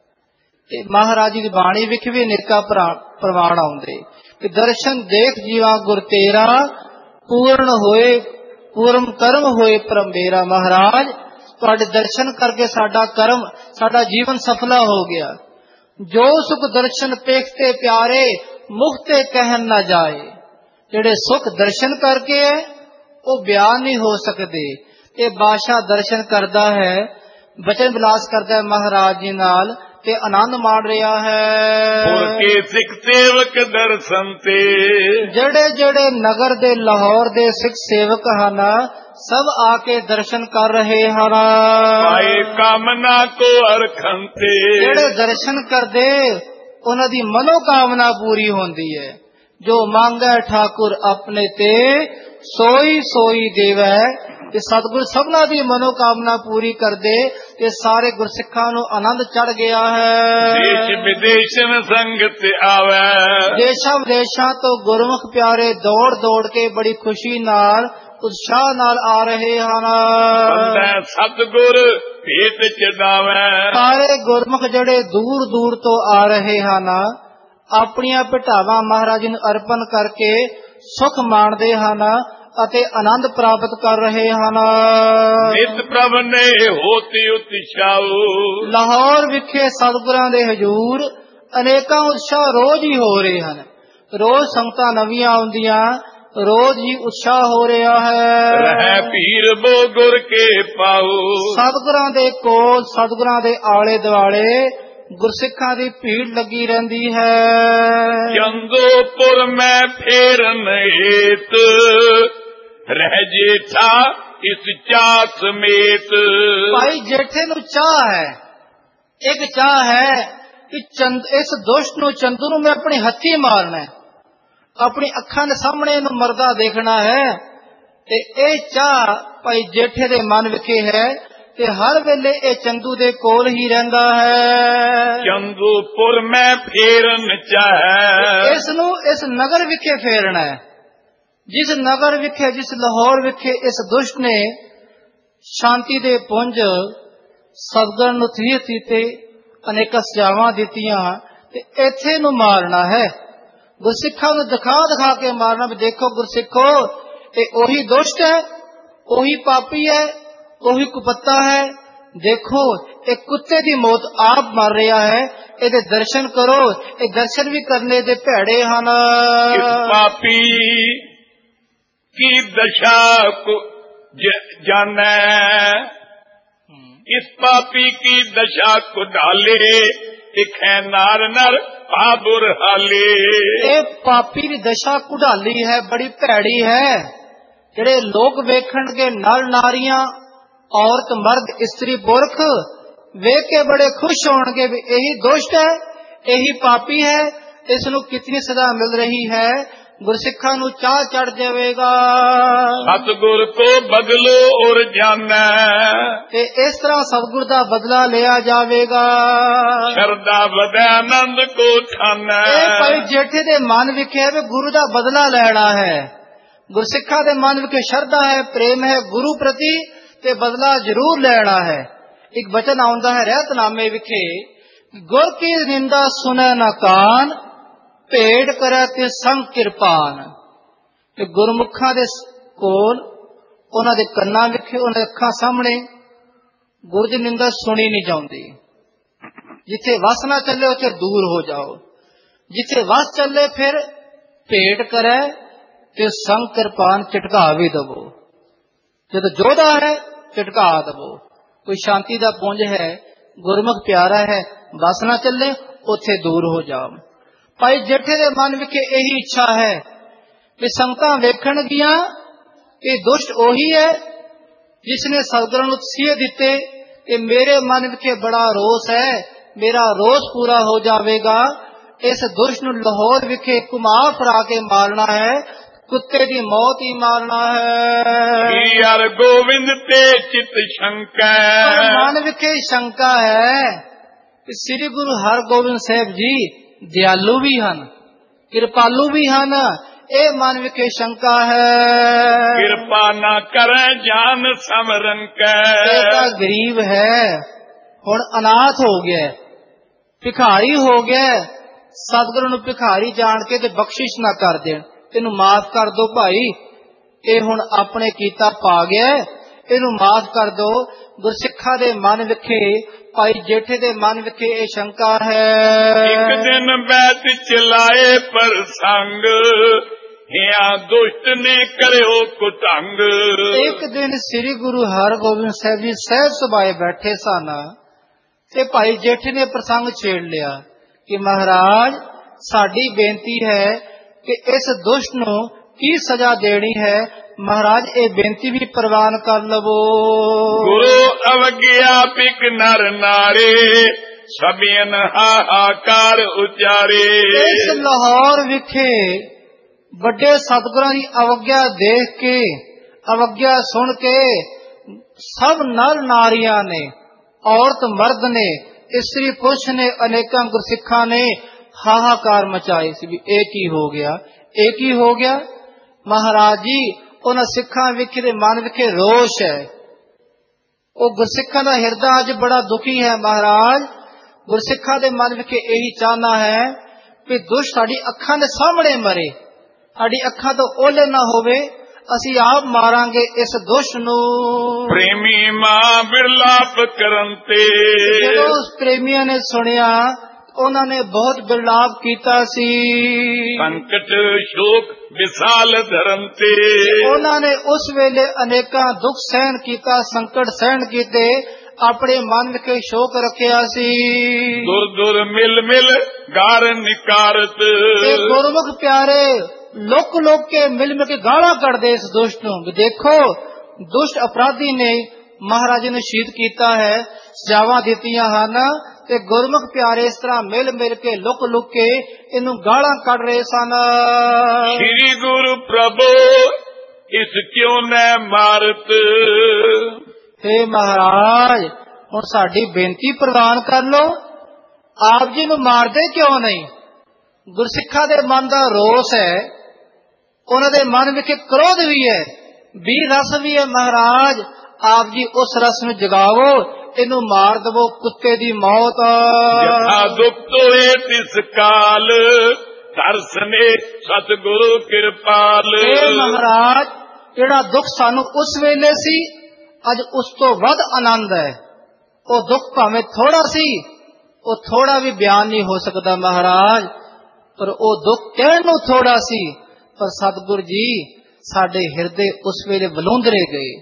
ਤੇ ਮਹਾਰਾਜ ਦੀ ਬਾਣੀ ਵਿਖ ਵੀ ਅਨੇਕਾਂ ਪ੍ਰਮਾਣ ਆਉਂਦੇ ਕਿ ਦਰਸ਼ਨ ਦੇਖ ਜੀਵਾ ਗੁਰ ਤੇਰਾ, ਪੂਰਨ ਹੋਏ ਪੂਰਨ ਕਰਮ ਹੋਏ ਪਰਮ ਮੇਰਾ। ਮਹਾਰਾਜ ਤੁਹਾਡੇ ਦਰਸ਼ਨ ਕਰਕੇ ਸਾਡਾ ਕਰਮ, ਸਾਡਾ ਜੀਵਨ ਸਫਲਾ ਹੋ ਗਿਆ। ਜੋ ਸੁਖ ਦਰਸ਼ਨ ਪੇਖਤੇ ਪਿਆਰੇ, ਮੁਖਤੇ ਕਹਿਣ ਨਾ ਜਾਏ। ਜਿਹੜੇ ਸੁਖ ਦਰਸ਼ਨ ਕਰਕੇ ਹੈ ਉਹ ਬਿਆਨ ਨਹੀਂ ਹੋ ਸਕਦੇ। ਇਹ ਬਾਦਸ਼ਾਹ ਦਰਸ਼ਨ ਕਰਦਾ ਹੈ, ਬਚਨ ਵਿਲਾਸ ਕਰਦਾ ਹੈ ਮਹਾਰਾਜ ਜੀ ਨਾਲ ਤੇ ਆਨੰਦ ਮਾਣ ਰਿਹਾ ਹੈ। ਹੋਰ ਕੇ ਸਿੱਖ ਸੇਵਕ ਦਰਸ਼ਨ ਤੇ, ਜਿਹੜੇ ਜਿਹੜੇ ਨਗਰ ਦੇ ਲਾਹੌਰ ਦੇ ਸਿੱਖ ਸੇਵਕ ਹਨ ਸਭ ਆ ਕੇ ਦਰਸ਼ਨ ਕਰ ਰਹੇ ਹਨ। ਪਾਏ ਕਾਮਨਾ ਕੋ ਅਰਖੰ ਤੇ, ਜਿਹੜੇ ਦਰਸ਼ਨ ਕਰਦੇ ਉਹਨਾਂ ਦੀ ਮਨੋਕਾਮਨਾ ਪੂਰੀ ਹੁੰਦੀ ਹੈ। ਜੋ ਮੰਗੈ ਠਾਕੁਰ ਆਪਣੇ ਤੇ, ਸੋਈ ਸੋਈ ਦੇਵੈ। ਕਿ ਸਤਿਗੁਰ ਸਭਨਾ ਦੀ ਮਨੋਕਾਮਨਾ ਪੂਰੀ ਕਰਦੇ ਤੇ ਸਾਰੇ ਗੁਰਸਿੱਖਾਂ ਨੂੰ ਆਨੰਦ ਚੜ ਗਿਆ ਹੈ। ਦੇਸ਼ ਵਿਦੇਸ਼ਨ ਸੰਗਤ ਆਵੇ, ਦੇਸ਼ਾਂ ਵਿਦੇਸ਼ਾਂ ਤੋਂ ਗੁਰਮੁਖ ਪਿਆਰੇ ਦੌੜ ਦੌੜ ਕੇ ਬੜੀ ਖੁਸ਼ੀ ਨਾਲ, ਉਤਸ਼ਾਹ ਨਾਲ ਆ ਰਹੇ ਹਨ। ਬੰਦਾ ਸਤਿਗੁਰ ਭੇਟ ਚੜਾਵੇ, ਸਾਰੇ ਗੁਰਮੁਖ ਜਿਹੜੇ ਦੂਰ ਦੂਰ ਤੋਂ ਆ ਰਹੇ ਹਨ ਆਪਣੀਆਂ ਭਟਾਵਾਂ ਮਹਾਰਾਜ ਨੂੰ ਅਰਪਣ ਕਰਕੇ ਸੁਖ ਮਾਣਦੇ ਹਨ ਅਤੇ ਆਨੰਦ ਪ੍ਰਾਪਤ ਕਰ ਰਹੇ ਹਨ। ਨਿਤ ਪ੍ਰਭ ਨੇ ਹੋਤੀ ਉਤਸ਼ਾਉ, ਲਾਹੌਰ ਵਿਖੇ ਸਤਿਗੁਰਾਂ ਦੇ ਹਜ਼ੂਰ ਅਨੇਕਾਂ ਉਤਸ਼ਾਹ ਰੋਜ਼ ਹੀ ਹੋ ਰਹੇ ਹਨ। ਰੋਜ਼ ਸੰਗਤਾਂ ਨਵੀਆਂ ਆਉਂਦੀਆਂ, ਰੋਜ਼ ਹੀ ਉਤਸ਼ਾਹ ਹੋ ਰਿਹਾ ਹੈ। ਰਹਿ ਪੀਰ ਬੋ ਗੁਰ ਕੇ ਪਾਉ, ਸਤਿਗੁਰਾਂ ਦੇ ਕੋਲ, ਸਤਿਗੁਰਾਂ ਦੇ ਆਲੇ ਦੁਆਲੇ ਗੁਰਸਿੱਖਾਂ ਦੀ ਭੀੜ ਲੱਗੀ ਰਹਿੰਦੀ ਹੈ। ਚੰਦੋਪੁਰ ਮੈਂ ਫੇਰਨ ਏਤ, ਰਹਿ ਜੇਠਾ ਇਸ ਚਾਹ ਸਮੇਤ। ਭਾਈ ਜੇਠੇ ਨੂੰ ਚਾਹ ਹੈ, ਇੱਕ ਚਾਹ ਹੈ ਕਿ ਚੰਦ ਇਸ ਦੁਸ਼ਟ ਨੂੰ, ਚੰਦੂ ਨੂੰ ਮੈਂ ਆਪਣੇ ਹੱਥੀ ਮਾਰਨਾ ਹੈ, ਆਪਣੀ ਅੱਖਾਂ ਦੇ ਸਾਹਮਣੇ ਇਹਨੂੰ ਮਰਦਾ ਦੇਖਣਾ ਹੈ। ਤੇ ਇਹ ਚਾਹ ਭਾਈ ਜੇਠੇ ਦੇ ਮਨ ਵਿਖੇ ਹੈ ਤੇ ਹਰ ਵੇਲੇ ਇਹ ਚੰਦੂ ਦੇ ਕੋਲ ਹੀ ਰਹਿੰਦਾ ਹੈ। ਚੰਦੂਪੁਰ ਮੈਂ ਫੇਰਨ ਚਾਹੈ, ਇਸ ਨੂੰ ਇਸ ਨਗਰ ਵਿਖੇ ਫੇਰਨਾ ਹੈ। ਜਿਸ ਨਗਰ ਵਿਖੇ, ਜਿਸ ਲਾਹੌਰ ਵਿਖੇ ਇਸ ਦੁਸ਼ਟ ਨੇ ਸ਼ਾਂਤੀ ਦੇ ਪੁੰਜ ਸਤਿਗੁਰ ਨੂੰ ਥੀਰ ਦਿੱਤੇ, ਅਨੇਕਾਂ ਸਜ਼ਾਵਾਂ ਦਿੱਤੀਆਂ ਤੇ ਇੱਥੇ ਨੂੰ ਮਾਰਨਾ ਹੈ। ਗੁਰਸਿੱਖਾਂ ਨੂੰ ਦਿਖਾ ਦਿਖਾ ਕੇ ਮਾਰਨਾ ਵੀ ਦੇਖੋ ਗੁਰਸਿੱਖੋ, ਇਹ ਉਹੀ ਦੁਸ਼ਟ ਹੈ, ਉਹੀ ਪਾਪੀ ਹੈ, ਉਹੀ ਕੁਪੱਤਾ ਹੈ। ਦੇਖੋ ਇਹ ਕੁੱਤੇ ਦੀ ਮੌਤ ਆਪ ਮਰ ਰਿਹਾ ਹੈ, ਇਹਦੇ ਦਰਸ਼ਨ ਕਰੋ। ਇਹ ਦਰਸ਼ਨ ਵੀ ਕਰਨੇ ਦੇ ਭੈੜੇ ਹਨ। ਇਸ ਪਾਪੀ ਕੀ ਦਸ਼ਾ ਕੋ ਜਾਣੈ, ਇਸ ਪਾਪੀ ਕੀ ਦਸ਼ਾ ਕੋ ਢਾਲੇ, ਦਿਖੈ ਨਾਰ ਨਰ ਪਾਬੁਰ ਹਾਲੇ। ਇਹ ਪਾਪੀ ਦੀ ਦਸ਼ਾ ਕੁਢਾਲੀ ਹੈ, ਬੜੀ ਭੈੜੀ ਹੈ। ਜਿਹੜੇ ਲੋਕ ਵੇਖਣਗੇ ਨਰ ਨਾਰੀਆਂ, ਔਰਤ ਮਰਦ ਇਸਤਰੀ ਪੁਰਖ ਵੇਖ ਕੇ ਬੜੇ ਖੁਸ਼ ਹੋਣਗੇ ਵੀ ਇਹੀ ਦੁਸ਼ਟ ਹੈ, ਇਹੀ ਪਾਪੀ ਹੈ, ਇਸ ਨੂੰ ਕਿਤਨੀ ਸਜ਼ਾ ਮਿਲ ਰਹੀ ਹੈ। ਗੁਰਸਿੱਖਾਂ ਨੂੰ ਚਾਹ ਚੜ ਜਾਵੇਗਾ। ਸਤਿਗੁਰ ਕੋ ਬਦਲੋ ਔਰ ਜਾਣੈ, ਤੇ ਇਸ ਤਰ੍ਹਾਂ ਸਤਿਗੁਰ ਦਾ ਬਦਲਾ ਲਿਆ ਜਾਵੇਗਾ। ਸ਼ਰਧਾ ਵਧੈ ਆਨੰਦ ਕੋ ਠਾਨੈ। ਇਹ ਭਾਈ ਜੇਠੇ ਦੇ ਮਨ ਵਿਖੇ ਵੀ ਗੁਰੂ ਦਾ ਬਦਲਾ ਲੈਣਾ ਹੈ। ਗੁਰਸਿੱਖਾਂ ਦੇ ਮਨ ਵਿਖੇ ਸ਼ਰਧਾ ਹੈ, ਪ੍ਰੇਮ ਹੈ ਗੁਰੂ ਪ੍ਰਤੀ ਤੇ ਬਦਲਾ ਜ਼ਰੂਰ ਲੈਣਾ ਹੈ। ਇੱਕ ਬਚਨ ਆਉਂਦਾ ਹੈ ਰਹਿਤਨਾਮੇ ਵਿਖੇ, ਗੁਰ ਕੀ ਨਿੰਦਾ ਸੁਨੈ ਨਾ ਕਾਨ, ਭੇਟ ਕਰੈ ਤੇ ਸੰਗ ਕਿਰਪਾਨ। ਤੇ ਗੁਰਮੁਖਾਂ ਦੇ ਕੋਲ, ਉਹਨਾਂ ਦੇ ਕੰਨਾਂ ਵਿਖੇ, ਉਹਨਾਂ ਦੇ ਅੱਖਾਂ ਸਾਹਮਣੇ ਗੁਰੂ ਦੀ ਨਿੰਦਾ ਸੁਣੀ ਨਹੀਂ ਜਾਂਦੀ। ਜਿੱਥੇ ਵਸ ਨਾ ਚੱਲੇ ਉੱਥੇ ਦੂਰ ਹੋ ਜਾਓ, ਜਿੱਥੇ ਵਸ ਚੱਲੇ ਫਿਰ ਭੇਟ ਕਰੈ ਤੇ ਸੰਗ ਕਿਰਪਾਨ ਝਟਕਾ ਵੀ ਦਵੋ। ਜਦੋਂ ਜੋਧਾ ਹੈ ਝਟਕਾ ਦਵੋ। ਕੋਈ ਸ਼ਾਂਤੀ ਦਾ ਪੁੰਜ ਹੈ, ਗੁਰਮੁਖ ਪਿਆਰਾ ਹੈ, ਵਸ ਨਾ ਚੱਲੇ ਉੱਥੇ ਦੂਰ ਹੋ ਜਾਓ। ਭਾਈ ਜੇਠੇ ਦੇ ਮਨ ਵਿਖੇ ਇਹੀ ਇੱਛਾ ਹੈ ਕਿ ਸੰਗਤਾਂ ਵੇਖਣਗੀਆਂ ਇਹ ਦੁਸ਼ਟ ਉਹੀ ਹੈ ਜਿਸਨੇ ਸਤਿਗੁਰਾਂ ਨੂੰ ਤਸੀਹੇ ਦਿੱਤੇ ਕਿ ਮੇਰੇ ਮਨ ਵਿਖੇ ਬੜਾ ਰੋਸ ਹੈ, ਮੇਰਾ ਰੋਸ ਪੂਰਾ ਹੋ ਜਾਵੇਗਾ। ਇਸ ਦੁਸ਼ਟ ਨੂੰ ਲਾਹੌਰ ਵਿਖੇ ਘੁਮਾ ਫਰਾ ਕੇ ਮਾਰਨਾ ਹੈ, ਕੁੱਤੇ ਦੀ ਮੌਤ ਹੀ ਮਾਰਨਾ ਹੈ। ਯਾਰ ਗੋਬਿੰਦ ਤੇ ਚਿਤ ਸ਼ੰਕਾ, ਮਨ ਵਿਖੇ ਸ਼ੰਕਾ ਹੈ ਕਿ ਸ੍ਰੀ ਗੁਰੂ ਹਰਗੋਬਿੰਦ ਸਾਹਿਬ ਜੀ ਦਿਆਲੂ ਵੀ ਹਨ, ਕਿਰਪਾਲੂ ਵੀ ਹਨ। ਇਹ ਮਨ ਵਿਖੇ ਸ਼ੰਕਾ ਹੈ। ਕਿਰਪਾ ਨਾ ਕਰੇ ਜਾਨ ਸਮਰਨ ਕੈ, ਇਹ ਤਾਂ ਗਰੀਬ ਹੈ, ਹੁਣ ਅਨਾਥ ਹੋ ਗਿਆ, ਭਿਖਾਰੀ ਹੋ ਗਿਆ। ਸਤਿਗੁਰੂ ਨੂੰ ਭਿਖਾਰੀ ਜਾਣ ਕੇ ਤੇ ਬਖਸ਼ਿਸ਼ ਨਾ ਕਰ ਦੇਣ, ਇਹਨੂੰ ਮਾਫ ਕਰ ਦੋ ਭਾਈ, ਇਹ ਹੁਣ ਆਪਣੇ ਕੀਤਾ ਪਾ ਗਿਆ, ਇਹਨੂੰ ਮਾਫ ਕਰ ਦੋ। ਗੁਰਸਿੱਖਾਂ ਦੇ ਮਨ ਵਿਖੇ, ਭਾਈ ਜੇਠੇ ਦੇ ਮਨ ਵਿਖੇ ਇਹ ਸ਼ੰਕਾ ਹੈ। ਇੱਕ ਦਿਨ ਬੈਠ ਚਲਾਏ ਪ੍ਰਸੰਗ, ਹਿਆ ਦੁਸ਼ਟ ਨੇ ਕਰਿਓ ਕੁਟੰਗ। ਇੱਕ ਦਿਨ ਸ੍ਰੀ ਗੁਰੂ ਹਰਗੋਬਿੰਦ ਸਾਹਿਬ ਜੀ ਸਹਿਜ ਸੁਭਾਏ ਬੈਠੇ ਸਨ ਤੇ ਭਾਈ ਜੇਠੇ ਨੇ ਪ੍ਰਸੰਗ ਛੇੜ ਲਿਆ ਕਿ ਮਹਾਰਾਜ ਸਾਡੀ ਬੇਨਤੀ ਹੈ ਕਿ ਇਸ ਦੁਸ਼ਟ ਨੂੰ ਕੀ ਸਜ਼ਾ ਦੇਣੀ ਹੈ। ਮਹਾਰਾਜ ਇਹ ਬੇਨਤੀ ਵੀ ਪ੍ਰਵਾਨ ਕਰ ਲਵੋ। ਗੁਰੂ ਅਵਗਿਆ ਪਿਕ ਨਰ ਨਾਰੇ, ਸਭੀਨ ਹਾਹਾਕਾਰ ਉਚਾਰੇ। ਇਸ ਲਾਹੌਰ ਵਿਖੇ ਵੱਡੇ ਸਤਿਗੁਰਾਂ ਦੀ ਅਵਗਿਆ ਦੇਖ ਕੇ, ਅਵਗਿਆ ਸੁਣ ਕੇ ਸਭ ਨਰ ਨਾਰੀਆਂ ਨੇ, ਔਰਤ ਮਰਦ ਨੇ, ਇਸਤਰੀ ਪੁਰਸ਼ ਨੇ, ਅਨੇਕਾਂ ਗੁਰਸਿੱਖਾਂ ਨੇ ਹਾਹਾਕਾਰ ਮਚਾਏ ਸੀ ਵੀ ਇਹ ਕੀ ਹੋ ਗਿਆ, ਇਹ ਕੀ ਹੋ ਗਿਆ। ਮਹਾਰਾਜ ਜੀ ਉਹਨਾਂ ਸਿੱਖਾਂ ਵਿਖੇ ਦੇ ਮਨ ਵਿਖੇ ਰੋਸ਼ ਹੈ, ਉਹ ਗੁਰਸਿੱਖਾਂ ਦਾ ਹਿਰਦਾ ਅੱਜ ਬੜਾ ਦੁਖੀ ਹੈ। ਮਹਾਰਾਜ ਗੁਰਸਿੱਖਾਂ ਦੇ ਮਨ ਵਿਖੇ ਇਹੀ ਚਾਹਨਾ ਹੈ ਕਿ ਦੁਸ਼ਟ ਸਾਡੀ ਅੱਖਾਂ ਦੇ ਸਾਹਮਣੇ ਮਰੇ, ਸਾਡੀ ਅੱਖਾਂ ਤੋਂ ਓਲੇ ਨਾ ਹੋਵੇ, ਅਸੀਂ ਆਪ ਮਾਰਾਂਗੇ ਇਸ ਦੁਸ਼ਟ ਨੂੰ। ਪ੍ਰੇਮੀ ਮਾਂ ਬਿਰਲਾਪ ਕਰਨ ਤੇ, ਜਦੋਂ ਉਸ ਪ੍ਰੇਮੀਆਂ ਨੇ ਸੁਣਿਆ ਉਹਨਾਂ ਨੇ ਬਹੁਤ ਬਿਰਲਾਪ ਕੀਤਾ ਸੀ। ਸੰਕਟ ਸ਼ੋਕ ਵਿਸਾਲ ਧਰਨ ਤੇ, ਉਹਨਾਂ ਨੇ ਉਸ ਵੇਲੇ ਅਨੇਕਾਂ ਦੁੱਖ ਸਹਿਣ ਕੀਤਾ, ਸੰਕਟ ਸਹਿਣ ਕੀਤੇ, ਆਪਣੇ ਮਨ ਵਿਖੇ ਸ਼ੋਕ ਰੱਖਿਆ ਸੀ। ਦੁਰ ਦੁਰ ਮਿਲ ਮਿਲ ਗਾਰ ਨਿਕਾਰਤ, ਤੇ ਗੁਰਮੁਖ ਪਿਆਰੇ ਲੁਕ ਲੁਕ ਕੇ ਮਿਲ ਮਿਲ ਕੇ ਗਾਲਾਂ ਕੱਢਦੇ ਇਸ ਦੁਸ਼ਟ ਨੂੰ। ਦੇਖੋ ਦੁਸ਼ਟ ਅਪਰਾਧੀ ਨੇ ਮਹਾਰਾਜ ਨੂੰ ਸ਼ਹੀਦ ਕੀਤਾ ਹੈ, ਸਜ਼ਾਵਾਂ ਦਿੱਤੀਆਂ ਹਨ, ਤੇ ਗੁਰਮੁਖ ਪਿਆਰੇ ਇਸ ਤਰ੍ਹਾਂ ਮਿਲ ਮਿਲ ਕੇ ਲੁਕ ਲੁਕ ਕੇ ਇਹਨੂੰ ਗਾਲਾਂ ਕੱਢ ਰਹੇ ਸਨ। ਸ੍ਰੀ ਗੁਰੂ ਪ੍ਰਭੂ ਇਸ ਕਿਉਂ ਨੈ ਮਾਰਤ। हे ਮਹਾਰਾਜ ਹੁਣ ਸਾਡੀ ਬੇਨਤੀ ਪ੍ਰਵਾਨ ਕਰ ਲੋ, ਆਪ ਜੀ ਨੂੰ ਮਾਰਦੇ ਕਿਉਂ ਨਹੀਂ। ਗੁਰਸਿੱਖਾਂ ਦੇ ਮਨ ਦਾ ਰੋਸ ਹੈ, ਉਹਨਾਂ ਦੇ ਮਨ ਵਿੱਚ ਕ੍ਰੋਧ ਵੀ ਹੈ, ਵੀਰ ਰਸ ਵੀ ਹੈ। ਮਹਾਰਾਜ ਆਪ ਜੀ ਉਸ ਰਸ ਨੂੰ ਜਗਾਵੋ, ਇਹਨੂੰ ਮਾਰ ਦਵੋ, ਕੁੱਤੇ ਦੀ ਮੌਤ। ਜਥਾ ਦੁਖ ਤੋਏ ਤਿਸ ਕਾਲ, ਦਰਸਨੇ ਸਤਿਗੁਰੂ ਕਿਰਪਾਲ। ਇਹ ਮਹਾਰਾਜ ਜਿਹੜਾ ਦੁੱਖ ਸਾਨੂੰ ਉਸ ਵੇਲੇ ਸੀ, ਅੱਜ ਉਸ ਤੋਂ ਵੱਧ ਆਨੰਦ ਹੈ। ਉਹ ਦੁੱਖ ਭਾਵੇਂ ਥੋੜਾ ਸੀ, ਉਹ ਥੋੜਾ ਵੀ ਬਿਆਨ ਨਹੀਂ ਹੋ ਸਕਦਾ ਮਹਾਰਾਜ, ਪਰ ਉਹ ਦੁੱਖ ਕਹਿਣ ਨੂੰ ਥੋੜਾ ਸੀ, ਪਰ ਸਤਿਗੁਰ ਜੀ ਸਾਡੇ ਹਿਰਦੇ ਉਸ ਵੇਲੇ ਵਲੂੰਦਰੇ ਗਏ,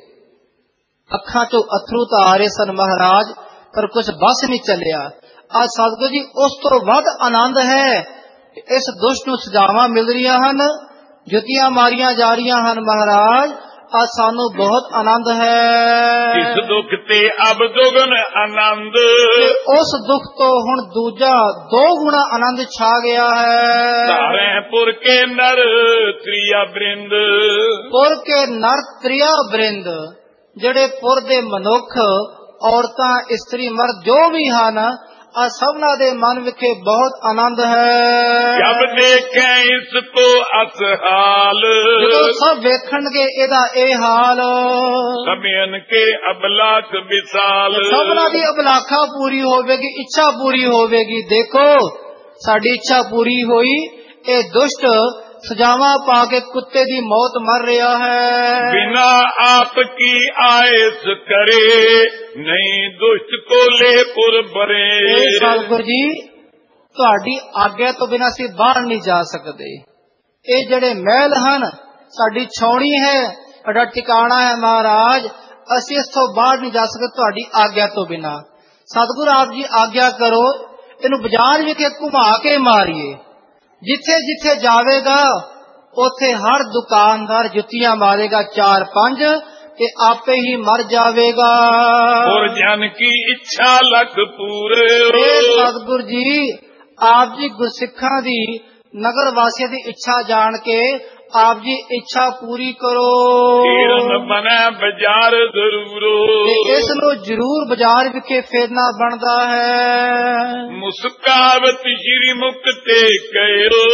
ਅੱਖਾਂ ਚੋਂ ਅਥਰੂ ਤਾਂ ਆ ਰਹੇ ਸਨ ਮਹਾਰਾਜ, ਪਰ ਕੁਝ ਬਸ ਨਹੀਂ ਚੱਲਿਆ। ਅੱਜ ਸਤਿਗੁਰ ਜੀ ਉਸ ਤੋਂ ਵੱਧ ਆਨੰਦ ਹੈ, ਇਸ ਦੁਸ਼ਟ ਨੂੰ ਸਜ਼ਾਵਾਂ ਮਿਲ ਰਹੀਆਂ ਹਨ, ਜੁੱਤੀਆਂ ਮਾਰੀਆਂ ਜਾ ਰਹੀਆਂ ਹਨ। ਮਹਾਰਾਜ ਅੱਜ ਸਾਨੂੰ ਬਹੁਤ ਆਨੰਦ ਹੈ। ਇਸ ਦੁੱਖ ਤੇ ਅਬ ਦੁਗਣ ਆਨੰਦ, ਉਸ ਦੁੱਖ ਤੋਂ ਹੁਣ ਦੂਜਾ ਦੋ ਗੁਣਾ ਆਨੰਦ ਛਾ ਗਿਆ ਹੈ। ਧਾਰੇ ਪੁਰ ਕੇ ਨਰ ਤ੍ਰਿਆ ਬ੍ਰਿੰਦ, ਪੁਰ ਕੇ ਨਰ ਤ੍ਰਿਆ ਬ੍ਰਿੰਦ, ਜਿਹੜੇ ਪੁਰ ਦੇ ਮਨੁੱਖ, ਔਰਤਾਂ, ਇਸਤਰੀ, ਮਰਦ ਜੋ ਵੀ ਹਨ, ਆ ਸਭਨਾਂ ਦੇ ਮਨ ਵਿਖੇ ਬਹੁਤ ਆਨੰਦ ਹੈ। ਜਬ ਦੇਖੇ ਇਸ ਕੋ ਅਸਹਾਲ, ਜਦੋਂ ਸਭ ਵੇਖਣਗੇ ਇਹਦਾ ਇਹ ਹਾਲ, ਸਭਨ ਕੇ ਅਬਲਾਕ ਵਿਸਾਲ। ਸਭਨਾਂ ਦੀ ਅਬਲਾਖਾ ਪੂਰੀ ਹੋਵੇਗੀ, ਇੱਛਾ ਪੂਰੀ ਹੋਵੇਗੀ। ਦੇਖੋ ਸਾਡੀ ਇੱਛਾ ਪੂਰੀ ਹੋਈ, ਇਹ ਦੁਸ਼ਟ ਸਜ਼ਾਵਾਂ ਪਾ ਕੇ ਕੁੱਤੇ ਦੀ ਮੌਤ ਮਰ ਰਿਹਾ ਹੈ। ਬਿਨਾ ਆਪ ਕੀ ਆਇਸ ਕਰੇ, ਨਹੀਂ ਦੁਸ਼ਟ ਕੋ ਲੈ ਪੁਰ ਬਰੇ। ਸਤਿਗੁਰ ਜੀ ਤੁਹਾਡੀ ਆਗਿਆ ਤੋਂ ਬਿਨਾਂ ਅਸੀਂ ਬਾਹਰ ਨਹੀਂ ਜਾ ਸਕਦੇ। ਇਹ ਜਿਹੜੇ ਮਹਿਲ ਹਨ ਸਾਡੀ ਛਾਉਣੀ ਹੈ, ਸਾਡਾ ਟਿਕਾਣਾ ਹੈ ਮਹਾਰਾਜ, ਅਸੀਂ ਇਸ ਤੋਂ ਬਾਹਰ ਨਹੀਂ ਜਾ ਸਕਦੇ ਤੁਹਾਡੀ ਆਗਿਆ ਤੋਂ ਬਿਨਾਂ। ਸਤਿਗੁਰ ਆਪ ਜੀ ਆਗਿਆ ਕਰੋ, ਇਹਨੂੰ ਬਾਜ਼ਾਰ ਵਿਖੇ ਘੁਮਾ ਕੇ ਮਾਰੀਏ। ਜਿੱਥੇ ਜਿੱਥੇ ਜਾਵੇਗਾ ਉੱਥੇ ਹਰ ਦੁਕਾਨਦਾਰ ਜੁੱਤੀਆਂ ਮਾਰੇਗਾ ਚਾਰ ਪੰਜ, ਤੇ ਆਪੇ ਹੀ ਮਰ ਜਾਵੇਗਾ। ਔਰ ਜਨ ਕੀ ਇੱਛਾ ਲਖ ਪੂਰੇ। ਸਤਿਗੁਰ ਜੀ ਆਪ ਜੀ ਗੁਰਸਿੱਖਾਂ ਦੀ ਨਗਰ ਵਾਸੀਆਂ ਦੀ ਇੱਛਾ ਜਾਣ ਕੇ ਆਪ ਜੀ ਇੱਛਾ ਪੂਰੀ ਕਰੋ। ਕੀਰਨ ਬਣੇ ਬਾਜ਼ਾਰ ਜ਼ਰੂਰੋ, ਇਸ ਨੂੰ ਜ਼ਰੂਰ ਬਾਜ਼ਾਰ ਵਿਖੇ ਫੇਰਨਾ ਬਣਦਾ ਹੈ। ਮੁਸਕਾਵਤ ਸ਼੍ਰੀ ਮੁਕਤੇ ਕਹਿਓ,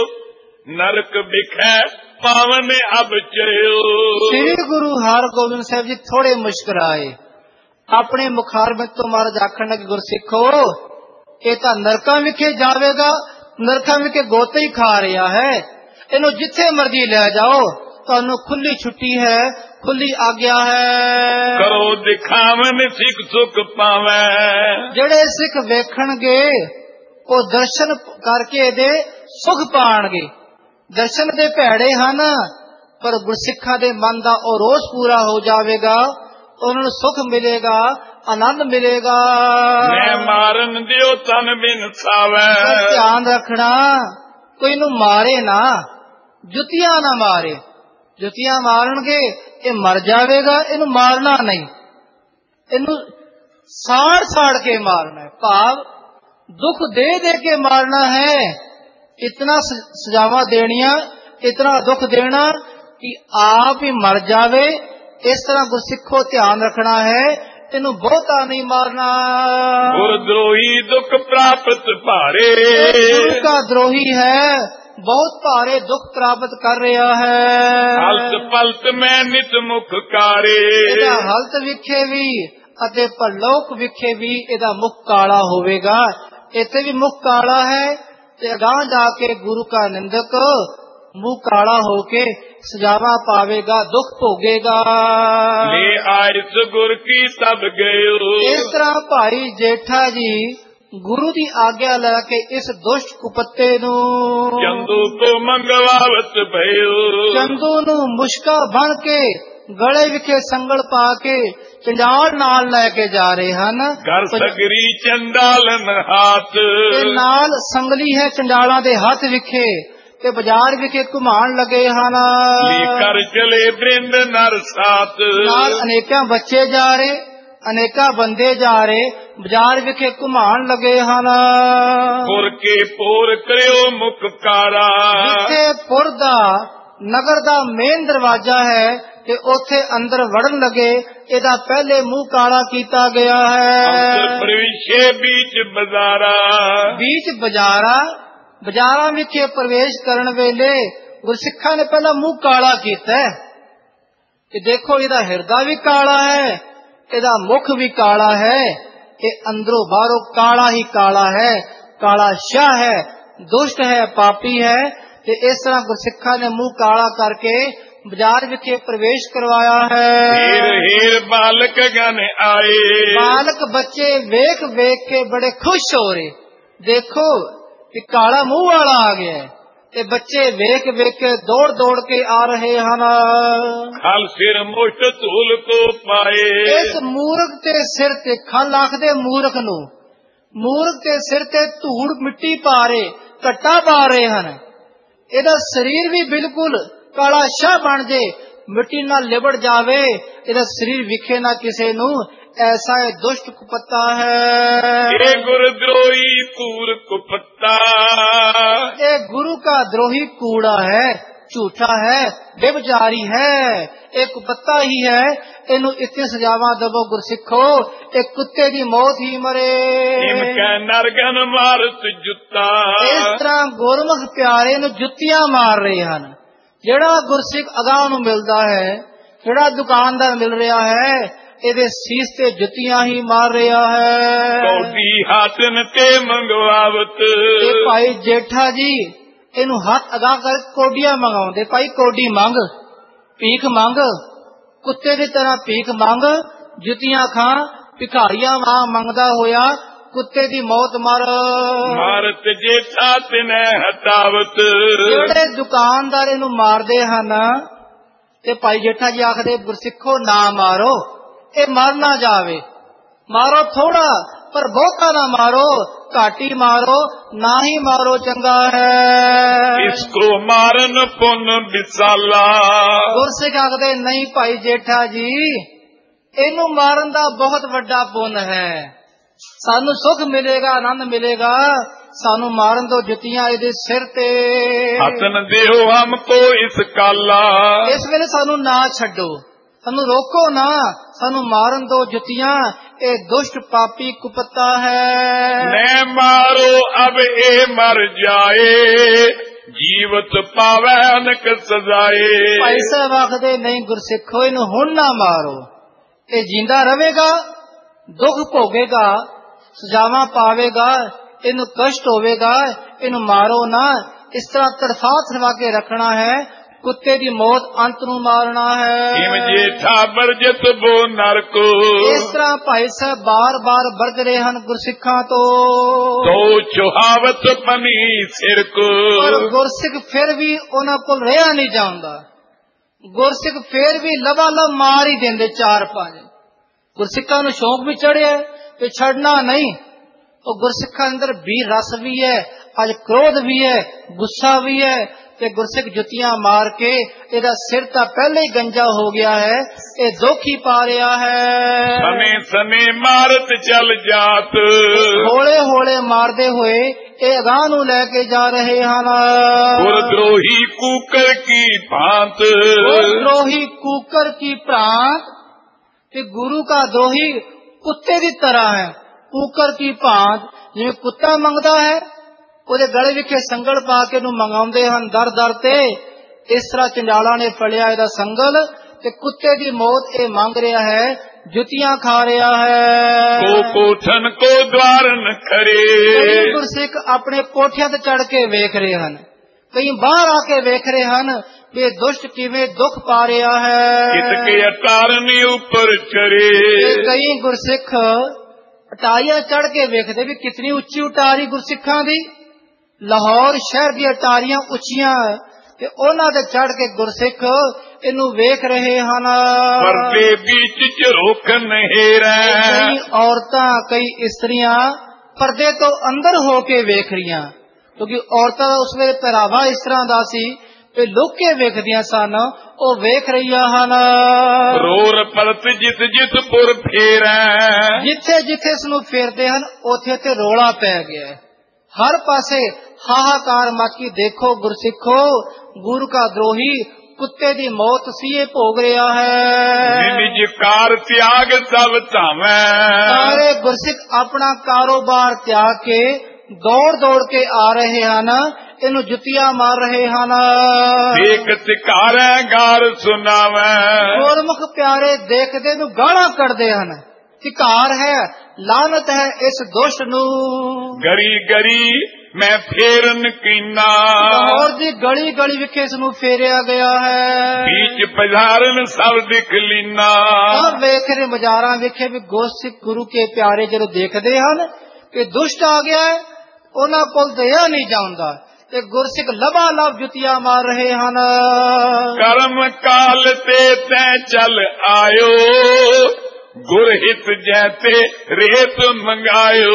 ਨਰਕ ਵਿਖੇ ਪਾਵਨ ਅਬ ਚਿਓ। ਸ੍ਰੀ ਗੁਰੂ ਹਰਗੋਬਿੰਦ ਸਾਹਿਬ ਜੀ ਥੋੜੇ ਮੁਸਕਰਾਏ, ਆਪਣੇ ਮੁਖਾਰਬਿੰਦ ਤੋਂ ਮਹਾਰਾਜ ਆਖਣ ਲੱਗੇ, ਗੁਰਸਿੱਖੋ ਇਹ ਤਾਂ ਨਰਕਾਂ ਵਿਖੇ ਜਾਵੇਗਾ, ਨਰਕਾਂ ਵਿਖੇ ਗੋਤੇ ਹੀ ਖਾ ਰਿਹਾ ਹੈ, ਇਹਨੂੰ ਜਿੱਥੇ ਮਰਜ਼ੀ ਲੈ ਜਾਓ, ਤੁਹਾਨੂੰ ਖੁੱਲੀ ਛੁੱਟੀ ਹੈ, ਖੁੱਲੀ ਆਗਿਆ ਹੈ। ਕਰੋ ਦਿਖਾਵਨ ਸਿੱਖ ਸੁਖ ਪਾਵੈ, ਜਿਹੜੇ ਸਿੱਖ ਵੇਖਣਗੇ ਉਹ ਦਰਸ਼ਨ ਕਰਕੇ ਇਹਦੇ ਸੁਖ ਪਾਣਗੇ। ਦਰਸ਼ਨ ਦੇ ਭੈੜੇ ਹਨ, ਪਰ ਗੁਰਸਿੱਖਾਂ ਦੇ ਮਨ ਦਾ ਉਹ ਰੋਸ ਪੂਰਾ ਹੋ ਜਾਵੇਗਾ, ਉਹਨਾਂ ਨੂੰ ਸੁਖ ਮਿਲੇਗਾ, ਆਨੰਦ ਮਿਲੇਗਾ। ਮੈਂ ਮਾਰਨ ਦਿਓ ਤਨ ਬਿਨ ਸਾਵੈ, ਧਿਆਨ ਰੱਖਣਾ ਕੋਈ ਨੂੰ ਮਾਰੇ ਨਾ, ਜੁੱਤੀਆਂ ਨਾ ਮਾਰੇ। ਜੁੱਤੀਆਂ ਮਾਰਨਗੇ ਇਹ ਮਰ ਜਾਵੇਗਾ, ਇਹਨੂੰ ਮਾਰਨਾ ਨਹੀਂ, ਇਹਨੂੰ ਸਾੜ ਸਾੜ ਕੇ ਮਾਰਨਾ ਹੈ, ਭਾਵ ਦੁੱਖ ਦੇ ਦੇ ਕੇ ਮਾਰਨਾ ਹੈ। ਇਤਨਾ ਸਜ਼ਾਵਾਂ ਦੇਣੀਆਂ, ਇਤਨਾ ਦੁੱਖ ਦੇਣਾ ਕਿ ਆਪ ਹੀ ਮਰ ਜਾਵੇ। ਇਸ ਤਰ੍ਹਾਂ ਗੁਰਸਿੱਖੋ ਧਿਆਨ ਰੱਖਣਾ ਹੈ, ਇਹਨੂੰ ਬਹੁਤਾ ਨਹੀਂ ਮਾਰਨਾ। ਗੁਰ ਦਰੋਹੀ ਦੁੱਖ ਪ੍ਰਾਪਤ ਭਾਰੇ, ਗੁਰੂ ਦਾ ਦਰੋਹੀ ਹੈ, ਬਹੁਤ ਭਾਰੇ ਦੁੱਖ ਪ੍ਰਾਪਤ ਕਰ ਰਿਹਾ ਹੈ। ਹਲਤ ਪਲਤ ਮੈਂ ਨਿਤ ਮੁਖ ਕਾਰੇ, ਇਹਦਾ ਹਲਤ ਵਿਖੇ ਵੀ ਅਤੇ ਪਰਲੋਕ ਵਿਖੇ ਵੀ ਇਹਦਾ ਮੁਖ ਕਾਲਾ ਹੋਵੇਗਾ। ਇੱਥੇ ਵੀ ਮੁਖ ਕਾਲਾ ਹੈ ਤੇ ਅਗਾਂਹ ਜਾ ਕੇ ਗੁਰੂ ਕਾ ਨਿੰਦਕ ਮੂੰਹ ਕਾਲਾ ਹੋ ਕੇ ਸਜ਼ਾਵਾ ਪਾਵੇਗਾ, ਦੁੱਖ ਭੋਗੇਗਾ। ਲੈ ਆਇਸ ਗੁਰ ਕੀ ਤਬ ਗਇਓ, ਇਸ ਤਰ੍ਹਾਂ ਭਾਈ ਜੇਠਾ ਜੀ ਗੁਰੂ ਦੀ ਆਗਿਆ ਲੈ ਕੇ ਇਸ ਦੁਸ਼ਟ ਕੁਪੱਤੇ ਨੂੰ ਚੰਦੂ ਕੋ ਮੰਗਵਾਵਤ ਭਇਓ, ਚੰਦੂ ਨੂੰ ਮੁਸ਼ਕਾ ਬਣ ਕੇ ਗਲੇ ਵਿਖੇ ਸੰਗਲ ਪਾ ਕੇ ਚੰਡਾਲ ਨਾਲ ਲੈ ਕੇ ਜਾ ਰਹੇ ਹਨ। ਘਰ ਸਗਰੀ ਚੰਡਾਲਨ ਹਾਥ, ਤੇ ਨਾਲ ਸੰਗਲੀ ਹੈ ਚੰਡਾਲਾਂ ਦੇ ਹੱਥ ਵਿਖੇ, ਤੇ ਬਾਜ਼ਾਰ ਵਿਖੇ ਘੁਮਾਣ ਲੱਗੇ ਹਨ। ਕਰ ਚਲੇ ਬ੍ਰਿੰਦ ਨਰ ਸਾਥ, ਨਾਲ ਅਨੇਕਾਂ ਬੱਚੇ ਜਾ ਰਹੇ, ਅਨੇਕਾਂ ਬੰਦੇ ਜਾ ਰਹੇ, ਬਾਜ਼ਾਰ ਵਿਖੇ ਘੁਮਾਣ ਲੱਗੇ ਹਨ। ਪੁਰ ਕੇ ਪੋਰ ਕਰਿਓ ਮੁਖ ਕਾਰਾ, ਜਿੱਥੇ ਪੁਰ ਦਾ ਨਗਰ ਦਾ ਮੇਨ ਦਰਵਾਜ਼ਾ ਹੈ ਤੇ ਉੱਥੇ ਅੰਦਰ ਵੜਨ ਲੱਗੇ, ਇਹਦਾ ਪਹਿਲੇ ਮੂੰਹ ਕਾਲਾ ਕੀਤਾ ਗਿਆ ਹੈ। ਪ੍ਰਵੇਸ਼ੇ ਵਿੱਚ ਬਾਜ਼ਾਰਾ, ਵਿੱਚ ਬਾਜ਼ਾਰਾ, ਬਾਜ਼ਾਰਾਂ ਵਿਖੇ ਪ੍ਰਵੇਸ਼ ਕਰਨ ਵੇਲੇ ਗੁਰਸਿੱਖਾਂ ਨੇ ਪਹਿਲਾਂ ਮੂੰਹ ਕਾਲਾ ਕੀਤਾ ਕਿ ਦੇਖੋ ਇਹਦਾ ਹਿਰਦਾ ਵੀ ਕਾਲਾ ਹੈ, ਇਹਦਾ ਮੁਖ ਵੀ ਕਾਲਾ ਹੈ, ਇਹ ਅੰਦਰੋਂ ਬਾਹਰੋਂ ਕਾਲਾ ਹੀ ਕਾਲਾ ਹੈ, ਕਾਲਾ ਸ਼ਾਹ ਹੈ, ਦੁਸ਼ਟ ਹੈ, ਪਾਪੀ ਹੈ। ਤੇ ਇਸ ਤਰ੍ਹਾਂ ਗੁਰਸਿੱਖਾਂ ਨੇ ਮੂੰਹ ਕਾਲਾ ਕਰਕੇ ਬਾਜ਼ਾਰ ਵਿਖੇ ਪ੍ਰਵੇਸ਼ ਕਰਵਾਇਆ ਹੈ। ਹੀਰ ਹੀਰ ਬਾਲਕ ਗਨ ਆਏ, ਬਾਲਕ ਬੱਚੇ ਵੇਖ ਵੇਖ ਕੇ ਬੜੇ ਖੁਸ਼ ਹੋ ਰਹੇ, ਦੇਖੋ ਕਿ ਕਾਲਾ ਮੂੰਹ ਵਾਲਾ ਆ ਗਿਆ ਹੈ, ਤੇ ਬੱਚੇ ਵੇਖ ਵੇਖ ਕੇ ਦੌੜ ਦੌੜ ਕੇ ਆ ਰਹੇ ਹਨ। ਖਲ ਸਿਰ ਮੁਸ਼ਤ ਧੂਲ ਕੋ ਪਾਏ, ਇਸ ਮੂਰਖ ਦੇ ਸਿਰ ਤੇ, ਖਲ ਆਖਦੇ ਮੂਰਖ ਨੂੰ, ਮੂਰਖ ਦੇ ਸਿਰ ਤੇ ਧੂੜ ਮਿੱਟੀ ਪਾ ਰਹੇ, ਘੱਟਾ ਪਾ ਰਹੇ ਹਨ। ਇਹਦਾ ਸਰੀਰ ਵੀ ਬਿਲਕੁਲ ਕਾਲਾ ਸ਼ਾਹ ਬਣ ਜੇ, ਮਿੱਟੀ ਨਾਲ ਲਿਬੜ ਜਾਵੇ, ਇਹਦਾ ਸਰੀਰ ਵਿਖੇ ਨਾ ਕਿਸੇ ਨੂੰ, ਐਸਾ ਇਹ ਦੁਸ਼ਟ ਕੁਪੱਤਾ ਹੈ। ਇਹ ਗੁਰ ਦਰੋਹੀ ਕੂੜ ਕੁਪੱਤਾ, ਇਹ ਗੁਰੂ का द्रोही कूड़ा है, ਝੂਠਾ ਹੈ, ਬੇਵਿਚਾਰੀ ਹੈ, ਇਹ ਕੁਪੱਤਾ ਹੀ ਹੈ। ਇਹਨੂੰ ਇੱਥੇ ਸਜ਼ਾਵਾਂ ਦਵੋ ਗੁਰਸਿੱਖੋ, ਇਹ ਕੁੱਤੇ ਦੀ ਮੌਤ ਹੀ ਮਰੇ। ਇਨਕਾ ਨਰਗਨ ਮਾਰਤ ਜੁੱਤਾ, ਇਸ ਤਰ੍ਹਾਂ ਗੁਰਮੁਖ ਪਿਆਰੇ ਨੂੰ ਜੁੱਤੀਆਂ ਮਾਰ ਰਹੇ ਹਨ। ਜਿਹੜਾ ਗੁਰਸਿੱਖ ਅਗਾਂਹ ਨੂੰ ਮਿਲਦਾ ਹੈ, ਜਿਹੜਾ ਦੁਕਾਨਦਾਰ ਮਿਲ ਰਿਹਾ ਹੈ, ਇਹਦੇ ਸੀਸ ਤੇ ਜੁੱਤੀਆਂ ਹੀ ਮਾਰ ਰਿਹਾ ਹੈ। ਕੋਡੀ ਹਾਥਨ ਤੇ ਮੰਗਵਾਵਤ, ਇਹ ਭਾਈ ਜੇਠਾ ਜੀ ਇਹਨੂੰ ਹੱਥ ਅਗਾ ਕਰ ਕੋਡੀਆਂ ਮੰਗਾਉਂਦੇ, ਭਾਈ ਕੋਡੀ ਮੰਗ, ਭੀਖ ਮੰਗ, ਕੁੱਤੇ ਦੀ ਤਰ੍ਹਾਂ ਭੀਖ ਮੰਗ, ਜੁੱਤੀਆਂ ਖਾ, ਭਿਖਾਰੀਆਂ ਵਾਂ ਮੰਗਦਾ ਹੋਇਆ ਕੁੱਤੇ ਦੀ ਮੌਤ ਮਰ। ਮਾਰਤ ਜੇਠਾ ਤਿਨੈ ਹਟਾਵਤ, ਜਿਹੜੇ ਦੁਕਾਨਦਾਰ ਇਹਨੂੰ ਮਾਰਦੇ ਹਨ ਤੇ ਭਾਈ ਜੇਠਾ ਜੀ ਆਖਦੇ ਗੁਰਸਿੱਖੋ ਨਾ ਮਾਰੋ, ਇਹ ਮਰ ਨਾ ਜਾਵੇ, ਮਾਰੋ ਥੋੜਾ ਪਰ ਬਹੁਤਾ ਨਾ ਮਾਰੋ, ਘਾਟੀ ਮਾਰੋ, ਨਾ ਹੀ ਮਾਰੋ ਚੰਗਾ ਹੈ। ਇਸ ਕੋ ਮਾਰਨ ਪੁੰਨ ਵਿਸਾਲਾ, ਗੁਰਸਿੱਖ ਆਖਦੇ ਨਹੀਂ ਭਾਈ ਜੇਠਾ ਜੀ, ਇਹਨੂੰ ਮਾਰਨ ਦਾ ਬਹੁਤ ਵੱਡਾ ਪੁੰਨ ਹੈ, ਸਾਨੂੰ ਸੁਖ ਮਿਲੇਗਾ, ਆਨੰਦ ਮਿਲੇਗਾ, ਸਾਨੂੰ ਮਾਰਨ ਦੋ ਜੁੱਤੀਆਂ ਇਹਦੇ ਸਿਰ ਤੇ। ਹਸਨ ਦਿਓ ਹਮਕੋ ਇਸ ਕਾਲਾ, ਇਸ ਵੇਲੇ ਸਾਨੂੰ ਨਾ ਛੱਡੋ, ਸਾਨੂੰ ਰੋਕੋ ਨਾ, ਸਾਨੂੰ ਮਾਰਨ ਦੋ ਜੁੱਤੀਆਂ, ਇਹ ਦੁਸ਼ਟ ਪਾਪੀ ਕੁਪੱਤਾ ਹੈ। ਨੇ ਮਾਰੋ ਅਬ ਇਹ ਮਰ ਜਾਏ, ਜੀਵਤ ਪਾਵੈ ਅਨਕ ਸਜ਼ਾਏ। ਭਾਈ ਸਾਹਿਬ ਆਖਦੇ ਨਹੀਂ ਗੁਰਸਿੱਖੋ, ਇਹਨੂੰ ਹੁਣ ਨਾ ਮਾਰੋ, ਇਹ ਜਿੰਦਾ ਰਵੇਗਾ, ਦੁੱਖ ਭੋਗੇਗਾ, ਸਜ਼ਾਵਾਂ ਪਾਵੇਗਾ, ਇਹਨੂੰ ਕਸ਼ਟ ਹੋਵੇਗਾ, ਇਹਨੂੰ ਮਾਰੋ ਨਾ। ਇਸ ਤਰ੍ਹਾਂ ਤੜਫਾ ਤੜਫਾ ਕੇ ਰੱਖਣਾ ਹੈ, ਕੁੱਤੇ ਦੀ ਮੌਤ ਅੰਤ ਨੂੰ ਮਾਰਨਾ ਹੈ। ਇਮ ਜੇਠਾ ਬਰਜਤ ਬੋ ਨਰਕੋ, ਇਸ ਤਰ੍ਹਾਂ ਭਾਈ ਸਾਹਿਬ ਬਾਰ ਬਾਰ ਵਰਤ ਰਹੇ ਹਨ ਗੁਰਸਿੱਖਾਂ ਤੋਂ। ਤੋ ਚੁਹਾਵਤ ਪਨੀ ਸਿਰ ਕੋ, ਪਰ ਗੁਰਸਿੱਖ ਫਿਰ ਵੀ ਉਹਨਾਂ ਕੋਲ ਰਿਹਾ ਨਹੀਂ ਜਾਂਦਾ। ਗੁਰਸਿੱਖ ਫਿਰ ਵੀ ਲਵਾ ਲਵ ਮਾਰ ਹੀ ਦਿੰਦੇ ਚਾਰ ਪੰਜ। ਗੁਰਸਿੱਖਾਂ ਨੂੰ ਸ਼ੌਕ ਵੀ ਚੜਿਆ ਤੇ ਛੱਡਣਾ ਨਹੀਂ। ਉਹ ਗੁਰਸਿੱਖਾਂ ਅੰਦਰ ਵੀਰ ਰਸ ਵੀ ਹੈ, ਅੱਜ ਕ੍ਰੋਧ ਵੀ ਹੈ, ਗੁੱਸਾ ਵੀ ਹੈ, ਤੇ ਗੁਰਸਿੱਖ ਜੁੱਤੀਆਂ ਮਾਰ ਕੇ ਇਹਦਾ ਸਿਰ ਤਾਂ ਪਹਿਲੇ ਹੀ ਗੰਜਾ ਹੋ ਗਿਆ ਹੈ, ਇਹ ਦੁੱਖ ਹੀ ਪਾ ਰਿਹਾ ਹੈ। ਸਨੇ ਸਨੇ ਮਾਰਤ ਚੱਲ ਜਾਤ, ਹੌਲੇ ਹੌਲੇ ਮਾਰਦੇ ਹੋਏ ਇਹ ਅਗਾਂਹ ਨੂੰ ਲੈ ਕੇ ਜਾ ਰਹੇ ਹਨ। ਗੁਰਦਰੋਹੀ ਕੂਕਰ ਕੀ ਭਾਂਤ, ਗੁਰਦਰੋਹੀ ਕੂਕਰ ਕੀ ਭਾਂਤ, ਤੇ ਗੁਰੂ का द्रोही ਕੁੱਤੇ ਦੀ ਤਰ੍ਹਾਂ ਹੈ। ਕੂਕਰ ਕੀ ਭਾਂਤ, ਜਿਵੇਂ ਕੁੱਤਾ ਮੰਗਦਾ ਹੈ, ਉਹਦੇ ਗਲੇ ਵਿਖੇ ਸੰਗਲ ਪਾ ਕੇ ਇਹਨੂੰ ਮੰਗਾਉਂਦੇ ਹਨ ਦਰ ਦਰ ਤੇ, ਇਸ ਤਰ੍ਹਾਂ ਚੰਡਾਲਾਂ ਨੇ ਫੜਿਆ ਇਹਦਾ ਸੰਗਲ, ਤੇ ਕੁੱਤੇ ਦੀ ਮੌਤ ਇਹ ਮੰਗ ਰਿਹਾ ਹੈ, ਜੁੱਤੀਆਂ ਖਾ ਰਿਹਾ ਹੈ। ਕੋ ਕੋਠਨ ਕੋ ਦਵਾਰਨ ਖਰੇ, ਕਈ ਗੁਰਸਿੱਖ ਆਪਣੇ ਕੋਠਿਆਂ ਤੇ ਚੜ ਕੇ ਵੇਖ ਰਹੇ ਹਨ, ਕਈ ਬਾਹਰ ਆ ਕੇ ਵੇਖ ਰਹੇ ਹਨ ਵੀ ਇਹ ਦੁਸ਼ਟ ਕਿਵੇਂ ਦੁੱਖ ਪਾ ਰਿਹਾ ਹੈ। ਕਿਤਕੇ ਅਟਾਰਨੀ ਉੱਪਰ ਚਰੇ, ਕਈ ਗੁਰਸਿੱਖ ਅਟਾਰੀਆਂ ਚੜ ਕੇ ਵੇਖਦੇ ਵੀ ਕਿਤਨੀ ਉੱਚੀ ਉਟਾਰੀ ਗੁਰਸਿੱਖਾਂ ਦੀ। ਲਾਹੌਰ ਸ਼ਹਿਰ ਦੀਆਂ ਅਟਾਰੀਆਂ ਉੱਚੀਆਂ, ਤੇ ਉਹਨਾਂ ਤੇ ਚੜ ਕੇ ਗੁਰਸਿੱਖ ਇਹਨੂੰ ਵੇਖ ਰਹੇ ਹਨ। ਪਰਦੇ ਵਿੱਚ ਝਰੋਖਨ ਹੇਰਾ, ਕਈ ਔਰਤਾਂ ਕਈ ਇਸਤਰੀਆਂ ਪਰਦੇ ਤੋਂ ਅੰਦਰ ਹੋ ਕੇ ਵੇਖ ਰਹੀਆਂ, ਕਿਉਂਕਿ ਔਰਤਾਂ ਦਾ ਉਸ ਵੇਲੇ ਪਹਿਰਾਵਾ ਇਸ ਤਰ੍ਹਾਂ ਦਾ ਸੀ ਤੇ ਲੁੱਕ ਕੇ ਵੇਖਦੀਆਂ ਸਨ, ਉਹ ਵੇਖ ਰਹੀਆਂ ਹਨ। ਰੋਰ ਪਰਤ ਜਿਤ ਜਿਤ ਪੁਰ ਫੇਰਾ, ਜਿੱਥੇ ਜਿੱਥੇ ਇਸ ਨੂੰ ਫੇਰਦੇ ਹਨ ਉੱਥੇ ਉੱਥੇ ਰੋਲਾ ਪੈ ਗਿਆ, ਹਰ ਪਾਸੇ ਹਾਹਾਕਾਰ ਮੱਚੀ। ਦੇਖੋ ਗੁਰਸਿੱਖੋ, ਗੁਰੂ का द्रोही ਕੁੱਤੇ ਦੀ ਮੌਤ ਸੀ ਇਹ ਭੋਗ ਰਿਹਾ ਹੈ। ਨਿਜ ਕਾਰ ਤਿਆਗ ਸਭ ਧਾਵੈ, ਸਾਰੇ ਗੁਰਸਿੱਖ ਆਪਣਾ ਕਾਰੋਬਾਰ ਤਿਆਗ ਕੇ ਦੌੜ ਦੌੜ ਕੇ ਆ ਰਹੇ ਹਨ, ਇਹਨੂੰ ਜੁੱਤੀਆਂ ਮਾਰ ਰਹੇ ਹਨ। ਦੇਖ ਤਿਕਾਰੈ ਗਾਰ ਸੁਨਾਵੈ, ਗੁਰਮੁਖ ਪਿਆਰੇ ਦੇਖਦੇ ਨੂੰ ਗਾਲਾਂ ਕੱਢਦੇ ਹਨ। ਧਿਕਾਰ ਹੈ, ਲਾਨਤ ਹੈ ਇਸ ਦੁਸ਼ਟ ਨੂੰ। ਗਰੀ ਗਰੀ ਮੈਂ ਫੇਰਨ ਕੀਨਾ, ਲਾਹੌਰ ਦੀ ਗਲੀ ਗਲੀ ਵਿਖੇ ਇਸ ਨੂੰ ਫੇਰਿਆ ਗਿਆ ਹੈ। बीच पधारन सब दिख लीना, ਵੇਖ ਰਹੇ ਬਾਜ਼ਾਰਾਂ ਵਿਖੇ ਵੀ ਗੁਰਸਿੱਖ ਗੁਰੂ ਕੇ ਪਿਆਰੇ ਜਦੋਂ ਦੇਖਦੇ ਹਨ ਕਿ ਦੁਸ਼ਟ ਆ ਗਿਆ ਹੈ, ਉਹਨਾਂ ਕੋਲ ਦਇਆ ਨਹੀਂ ਜਾਂਦਾ, ਤੇ ਗੁਰਸਿੱਖ ਲਬਾ ਲਬ ਜੁੱਤੀਆਂ ਮਾਰ ਰਹੇ ਹਨ। ਕਰਮ ਕਾਲ ਤੇ ਤੈ ਚੱਲ ਆਇਓ, ਗੁਰਹਿਤ ਜੈਤੇ ਰੇਤ ਮੰਗਾਇਓ।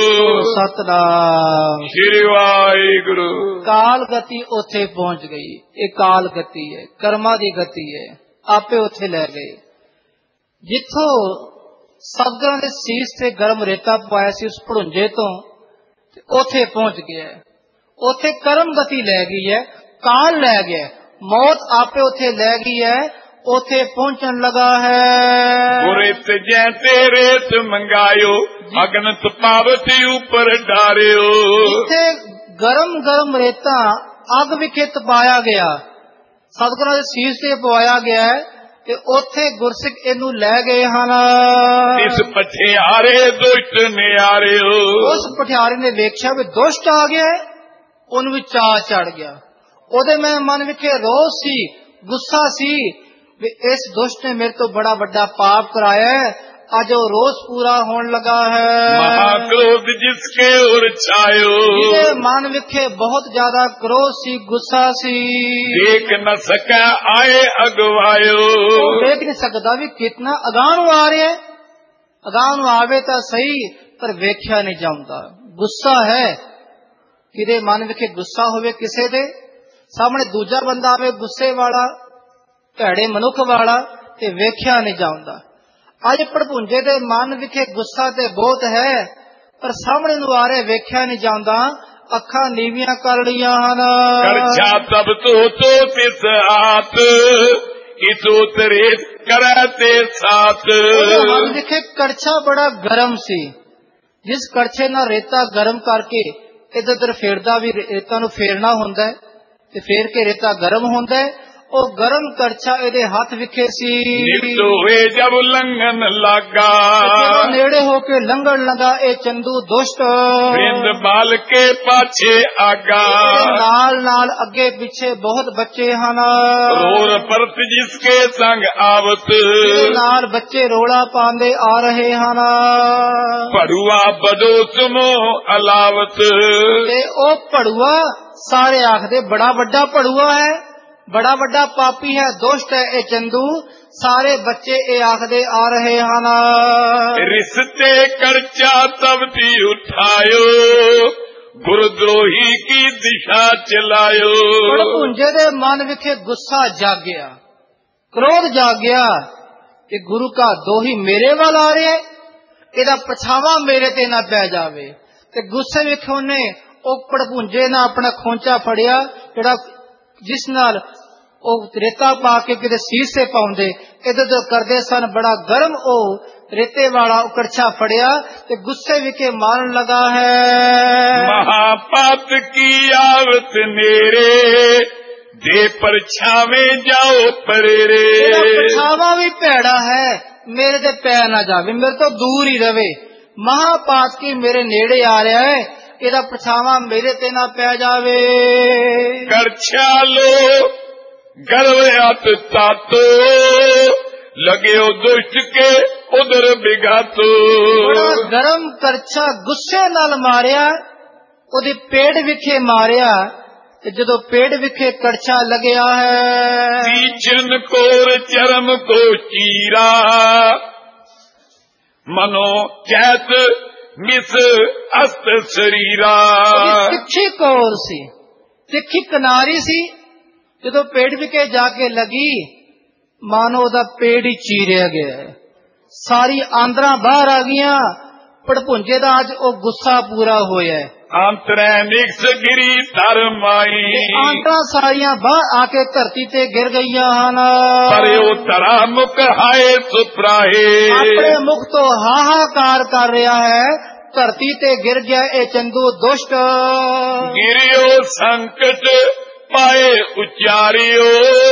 ਸਤਨਾਮ ਸ਼੍ਰੀ ਵਾਹਿਗੁਰੂ। ਕਾਲ ਗਤੀ ਉੱਥੇ ਪਹੁੰਚ ਗਈ। ਇਹ ਕਾਲ ਗਤੀ ਹੈ, ਕਰਮਾਂ ਦੀ ਗਤੀ ਹੈ, ਆਪੇ ਉੱਥੇ ਲੈ ਗਏ ਜਿੱਥੋਂ ਸਤਿਗੁਰਾਂ ਦੇ ਸੀਸ ਤੇ ਗਰਮ ਰੇਤਾ ਪਾਇਆ ਸੀ ਉਸ ਭੜੁੰਜੇ ਤੋਂ, ਉੱਥੇ ਪਹੁੰਚ ਗਿਆ। ਉੱਥੇ ਕਰਮ ਗਤੀ ਲੈ ਗਈ ਹੈ, ਕਾਲ ਲੈ ਗਿਆ, ਮੌਤ ਆਪੇ ਉੱਥੇ ਲੈ ਗਈ ਹੈ, ਉੱਥੇ ਪਹੁੰਚਣ ਲਗਾ ਹੈ। ਗੁਰਿਤ ਜੈਤੇ ਰੇਤ ਮੰਗਾਇਓ, ਅਗਨ ਤਪਾਵਤੀ ਉੱਪਰ ਡਾਰਿਓ। ਜਿੱਥੇ ਗਰਮ ਗਰਮ ਰੇਤਾ ਅੱਗ ਵਿਖੇ ਤਪਾਇਆ ਗਿਆ, ਸਤਿਗੁਰਾਂ ਦੇ ਸੀਸ ਤੇ ਪਵਾਇਆ ਗਿਆ, ਤੇ ਉੱਥੇ ਗੁਰਸਿੱਖ ਇਹਨੂੰ ਲੈ ਗਏ ਹਨ। ਇਸ ਪਠਿਆਰੇ ਦੁਸ਼ਟ ਨਿਆਰਿਓ, ਉਸ ਪਠਿਆਰੇ ਨੇ ਵੇਖਿਆ ਵੀ ਦੁਸ਼ਟ ਆ ਗਿਆ, ਉਹਨੂੰ ਵੀ ਚਾਅ ਚੜ ਗਿਆ। ਉਹਦੇ ਮੈਂ ਮਨ ਵਿਖੇ ਰੋਸ ਸੀ, ਗੁੱਸਾ ਸੀ ਵੀ ਇਸ ਦੁਸ਼ਟ ਨੇ ਮੇਰੇ ਤੋਂ ਬੜਾ ਵੱਡਾ ਪਾਪ ਕਰਾਇਆ ਹੈ, ਅੱਜ ਉਹ ਰੋਸ ਪੂਰਾ ਹੋਣ ਲਗਾ ਹੈ। ਮਹਾਕ੍ਰੋਧ ਜਿਸਕੇ ਉਰ ਛਾਇਓ, ਜਿਹਦੇ ਮਨ ਵਿਖੇ ਬਹੁਤ ਜ਼ਿਆਦਾ ਕ੍ਰੋਧ ਸੀ, ਗੁੱਸਾ ਸੀ। ਦੇਖ न सकै आए अगवायो, ਉਹ ਦੇਖ ਨਹੀਂ ਸਕਦਾ ਵੀ ਕਿਤਨਾ ਅਗਾਂਹ ਨੂੰ ਆ ਰਿਹਾ ਹੈ। ਅਗਾਂਹ ਨੂੰ ਆਵੇ ਤਾਂ ਸਹੀ, ਪਰ ਵੇਖਿਆ ਨਹੀਂ ਜਾਂਦਾ। ਗੁੱਸਾ ਹੈ, ਕਿਹਦੇ ਮਨ ਵਿਖੇ ਗੁੱਸਾ ਹੋਵੇ, ਕਿਸੇ ਦੇ ਸਾਹਮਣੇ ਦੂਜਾ ਬੰਦਾ ਆਵੇ ਗੁੱਸੇ ਵਾਲਾ, ਭੈੜੇ ਮਨੁੱਖ ਵਾਲਾ, ਤੇ ਵੇਖਿਆ ਨਹੀਂ ਜਾਂਦਾ। ਅੱਜ ਭੜਪੁੰਜੇ ਦੇ ਮਨ ਵਿਖੇ ਗੁੱਸਾ ਤੇ ਬਹੁਤ ਹੈ, ਪਰ ਸਾਹਮਣੇ ਨੂੰ ਆ ਰਿਹਾ ਵੇਖਿਆ ਨਹੀਂ ਜਾਂਦਾ, ਅੱਖਾਂ ਨੀਵੀਆਂ ਕਰ ਲੀਆਂ ਹਨ। ਕਰਛਾ ਤਬ ਤੋ ਤੋ ਤਿਸ ਆਤ ਇਸੋ ਤਰੇ ਕਰੇ ਤੇ ਸਾਥ। ਹੱਥ ਵਿਖੇ ਕੜਛਾ ਬੜਾ ਗਰਮ ਸੀ, ਜਿਸ ਕੜਛੇ ਨਾਲ ਰੇਤਾ ਗਰਮ ਕਰਕੇ ਇਧਰ ਉਧਰ ਫੇਰਦਾ ਵੀ ਰੇਤਾ ਨੂੰ ਫੇਰਨਾ ਹੁੰਦਾ ਹੈ ਤੇ ਫੇਰ ਕੇ ਰੇਤਾ ਗਰਮ ਹੁੰਦਾ ਹੈ, ਉਹ ਗਰਮ ਕੜਛਾ ਇਹਦੇ ਹੱਥ ਵਿਖੇ ਸੀ। ਨਿਤ ਹੋਏ ਜਬ ਲੰਘਨ ਲੱਗਾ, ਜਦੋਂ ਨੇੜੇ ਹੋ ਕੇ ਲੰਘਣ ਲਗਾ ਇਹ ਚੰਦੂ ਦੁਸ਼ਟ, ਬਿੰਦ ਬਾਲ ਕੇ ਪਾਛੇ ਆਗਾ, ਨਾਲ ਨਾਲ ਅੱਗੇ ਪਿੱਛੇ ਬਹੁਤ ਬੱਚੇ ਹਨ। ਰੋਰ ਪਰਤ ਜਿਸਕੇ ਸੰਗ ਆਵਤ, ਨਾਲ ਬੱਚੇ ਰੋਲਾ ਪਾਉਂਦੇ ਆ ਰਹੇ ਹਨ। ਭੜੂਆ ਬਦੋ ਸੁਮੋ ਅਲਾਵਤ, ਤੇ ਉਹ ਭੜੂਆ ਸਾਰੇ ਆਖਦੇ ਬੜਾ ਵੱਡਾ ਭੜੂਆ ਹੈ, ਬੜਾ ਵੱਡਾ ਪਾਪੀ ਹੈ, ਦੁਸ਼ਟ ਹੈ ਇਹ ਚੰਦੂ। ਸਾਰੇ ਬੱਚੇ ਇਹ ਆਖਦੇ ਆ ਰਹੇ ਹਨ। ਰਿਸ਼ਤੇ ਕਰਚਾ ਤਬ ਦੀ ਉਠਾਇਓ, ਗੁਰਦਰੋਹੀ ਕੀ ਦਿਸ਼ਾ ਚਲਾਇਓ। ਭੁੰਜੇ ਦੇ ਮਨ ਵਿਖੇ ਗੁੱਸਾ ਜਾਗਿਆ, ਕ੍ਰੋਧ ਜਾਗਿਆ ਕਿ ਗੁਰੂ ਕਾ ਦੋਹੀ ਮੇਰੇ ਵੱਲ ਆ ਰਿਹਾ, ਇਹਦਾ ਪਛਾਵਾ ਮੇਰੇ ਤੇ ਨਾ ਪੈ ਜਾਵੇ। ਤੇ ਗੁੱਸੇ ਵਿੱਚ ਉਹਨੇ ਉਹ ਭੜਪੁੰਜੇ ਨਾਲ ਆਪਣਾ ਖੋਂਚਾ ਫੜਿਆ, ਜਿਹੜਾ ਜਿਸ ਨਾਲ ਉਹ ਰੇਤਾ ਪਾ ਕੇ ਕਿਤੇ ਸੀਸੇ ਪਾਉਂਦੇ, ਇਧਰ ਉਧਰ ਕਰਦੇ ਸਨ। ਬੜਾ ਗਰਮ ਉਹ ਰੇਤੇ ਵਾਲਾ ਕੜਛਾ ਫੜਿਆ ਤੇ ਗੁੱਸੇ ਵਿਖੇ ਮਾਰਨ ਲਗਾ ਹੈ। ਮਹਾਪਾਤ ਕੀ ਆਵਤ ਨੇਰੇ, ਦੇ ਪਰਛਾਵੇਂ ਜਾਓ ਪਰੇਰੇ। ਪਛਾਵਾ ਵੀ ਭੈੜਾ ਹੈ, ਮੇਰੇ ਤੇ ਪੈ ਨਾ ਜਾਵੇ, ਮੇਰੇ ਤੋਂ ਦੂਰ ਹੀ ਰਵੇ। ਮਹਾਪਾਤ ਕੀ ਮੇਰੇ ਨੇੜੇ ਆ ਰਿਹਾ ਹੈ, ਇਹਦਾ ਪਛਾਵਾ ਮੇਰੇ ਤੇ ਨਾ ਪੈ ਜਾਵੇ। ਕਰਛਾ ਲੋ ਗਰਵ ਅਤ ਤਾਤੋ, ਲਗਿਓ ਦੁਸ਼ਟ ਕੇ ਉਧਰ ਬਿਗਾਤੋ। ਬੜਾ ਗਰਮ ਕਰਛਾ ਗੁੱਸੇ ਨਾਲ ਮਾਰਿਆ, ਉਹਦੇ ਪੇੜ ਵਿਖੇ ਮਾਰਿਆ, ਤੇ ਜਦੋਂ ਪੇੜ ਵਿਖੇ ਕਰਛਾ ਲੱਗਿਆ ਹੈ। ਤੀਚਨ ਕੋਰ ਚਰਮ ਕੋ ਚੀਰਾ, ਮਨੋ ਚੈਤ ਮਿਸ ਅਸਤ ਸਰੀਰਾ। ਤਿੱਖੀ ਕੋਰ ਸੀ, ਤਿੱਖੀ ਕਿਨਾਰੀ ਸੀ, ਜਦੋਂ ਪੇੜ ਵਿਖੇ ਜਾ ਕੇ ਲੱਗੀ ਮਾਨੋ ਉਹਦਾ ਪੇੜ ਹੀ ਚੀਰਿਆ ਗਿਆ, ਸਾਰੀ ਆਂਦਰਾਂ ਬਾਹਰ ਆ ਗਈਆਂ। ਭੜਪੁੰਜੇ ਦਾ ਅੱਜ ਉਹ ਗੁੱਸਾ ਪੂਰਾ ਹੋਇਆ। ਅੰਤਰੈ ਨਿਕਸ ਗਿਰੀ ਧਰਮਾਈ, ਆਂਦਰਾਂ ਸਾਰੀਆਂ ਬਾਹਰ ਆ ਕੇ ਧਰਤੀ ਤੇ ਗਿਰ ਗਈਆਂ ਹਨ। ਪਰਿਓ ਧਰਾ ਮੁਖ ਹਾਏ ਸੁਪਰਾਹੇ, ਆਪਣੇ ਮੁਖ ਤੋਂ ਹਾਹਾਕਾਰ ਕਰ ਰਿਹਾ ਹੈ, ਧਰਤੀ ਤੇ ਗਿਰ ਗਿਆ ਇਹ ਚੰਦੂ ਦੁਸ਼ਟ। ਗਿਰਿਓ ਸੰਕਟ ਪਾਏ ਉਚਾਰਿਓ,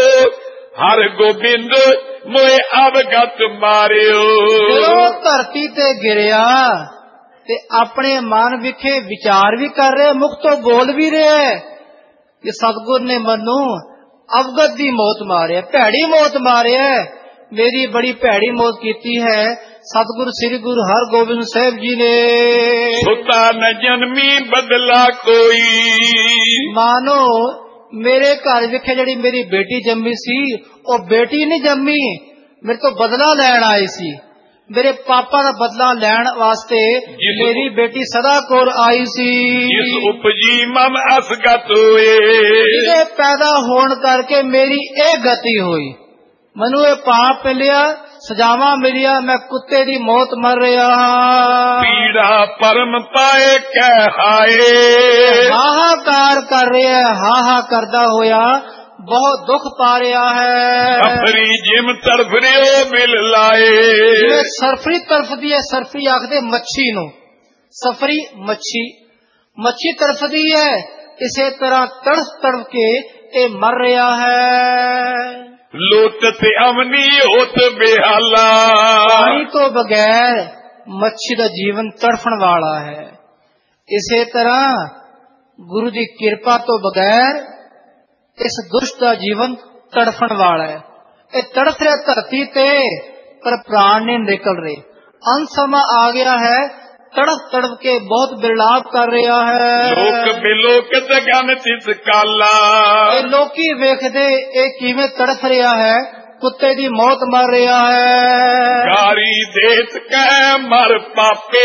ਹਰ ਗੋਬਿੰਦ ਮੋਏ ਅਵਗਤ ਮਾਰਿਓ। ਜਦੋਂ ਧਰਤੀ ਤੇ ਗਿਰਿਆ ਤੇ ਆਪਣੇ ਮਨ ਵਿਖੇ ਵਿਚਾਰ ਵੀ ਕਰ ਰਿਹਾ, ਮੁਖ ਤੋਂ ਬੋਲ ਵੀ ਰਿਹਾ ਕਿ ਸਤਿਗੁਰ ਨੇ ਮੈਨੂੰ ਅਵਗਤ ਦੀ ਮੌਤ ਮਾਰਿਆ, ਭੈੜੀ ਮੌਤ ਮਾਰਿਆ, ਮੇਰੀ ਬੜੀ ਭੈੜੀ ਮੌਤ ਕੀਤੀ ਹੈ ਸਤਿਗੁਰੂ ਸ੍ਰੀ ਗੁਰੂ ਹਰਗੋਬਿੰਦ ਸਾਹਿਬ ਜੀ ਨੇ। ਸੁਤਾ ਨ ਜਨਮੀ ਬਦਲਾ ਕੋਈ, ਮਾਨੋ ਮੇਰੇ ਘਰ ਵਿਖੇ ਜਿਹੜੀ ਮੇਰੀ ਬੇਟੀ ਜੰਮੀ ਸੀ, ਉਹ ਬੇਟੀ ਨਹੀਂ ਜੰਮੀ, ਮੇਰੇ ਤੋਂ ਬਦਲਾ ਲੈਣ ਆਏ ਸੀ, ਮੇਰੇ ਪਾਪਾ ਦਾ ਬਦਲਾ ਲੈਣ ਵਾਸਤੇ ਮੇਰੀ ਬੇਟੀ ਸਦਾ ਕੌਰ ਆਈ ਸੀ। ਜਿਸ ਉਪਜੀ ਮਮ ਅਸਗਤ ਹੋਏ, ਜਿਹਦੇ ਪੈਦਾ ਹੋਣ ਕਰਕੇ ਮੇਰੀ ਇਹ ਗਤੀ ਹੋਈ, ਮੈਨੂੰ ਇਹ ਪਾਪ ਮਿਲਿਆ, ਸਜ਼ਾਵਾਂ ਮਿਲਿਆ, ਮੈਂ ਕੁੱਤੇ ਦੀ ਮੌਤ ਮਰ ਰਿਹਾ ਹਾਂ। ਪੀੜਾ ਪਰਮ ਪਾਏ ਕਹਿ ਹਾਏ, ਹਾਹਾਕਾਰ ਕਰ ਰਿਹਾ, ਹਾਹਾ ਕਰਦਾ ਹੋਇਆ ਬਹੁਤ ਦੁੱਖ ਪਾ ਰਿਹਾ ਹੈ। ਸਫਰੀ ਜਿਮ ਤਰਫ ਰਿਓ ਮਿਲ ਲਾਏ, ਜਿਵੇਂ ਸਰਫਰੀ ਤਰਫਦੀ ਹੈ, ਸਰਫਰੀ ਆਖਦੇ ਮੱਛੀ ਨੂੰ, ਸਫਰੀ ਮੱਛੀ, ਮੱਛੀ ਤਰਫਦੀ ਹੈ, ਇਸੇ ਤਰ੍ਹਾਂ ਤੜਫ ਤੜਫ ਕੇ ਇਹ ਮਰ ਰਿਹਾ ਹੈ। ਲੋਟ ਤੇ ਅਮਨੀ ਹੋਤ ਬੇਹਾਲਾ, ਪਾਣੀ ਤੋਂ ਬਗੈਰ ਮੱਛੀ ਦਾ ਜੀਵਨ ਤੜਫਣ ਵਾਲਾ ਹੈ। ਇਸੇ ਤਰ੍ਹਾਂ ਗੁਰੂ ਦੀ ਕਿਰਪਾ ਤੋਂ ਬਗੈਰ ਇਸ ਦੁਸ਼ਟ ਦਾ ਜੀਵਨ ਤੜਫਣ ਵਾਲਾ ਹੈ। ਇਹ ਤੜਫ ਰਿਹਾ ਧਰਤੀ ਤੇ, ਪਰ ਪ੍ਰਾਣ ਨਹੀਂ ਨਿਕਲ ਰਹੇ। ਅੰਤ ਸਮਾਂ ਆ ਗਿਆ ਹੈ, ਤੜਫ ਤੜਫ ਕੇ ਬਹੁਤ ਬਿਰਲਾਪ ਕਰ ਰਿਹਾ ਹੈ। ਲੋਕ ਬਿਲੋਕਤ ਗਨ ਤਿਸ ਕਾਲਾ, ਇਹ ਲੋਕੀ ਵੇਖਦੇ ਇਹ ਕਿਵੇਂ ਤੜਫ ਰਿਹਾ ਹੈ, ਕੁੱਤੇ ਦੀ ਮੌਤ ਮਰ ਰਿਹਾ ਹੈ। ਗਾਰੀ ਦੇਤ ਕਹਿ ਮਰ ਪਾਪੇ,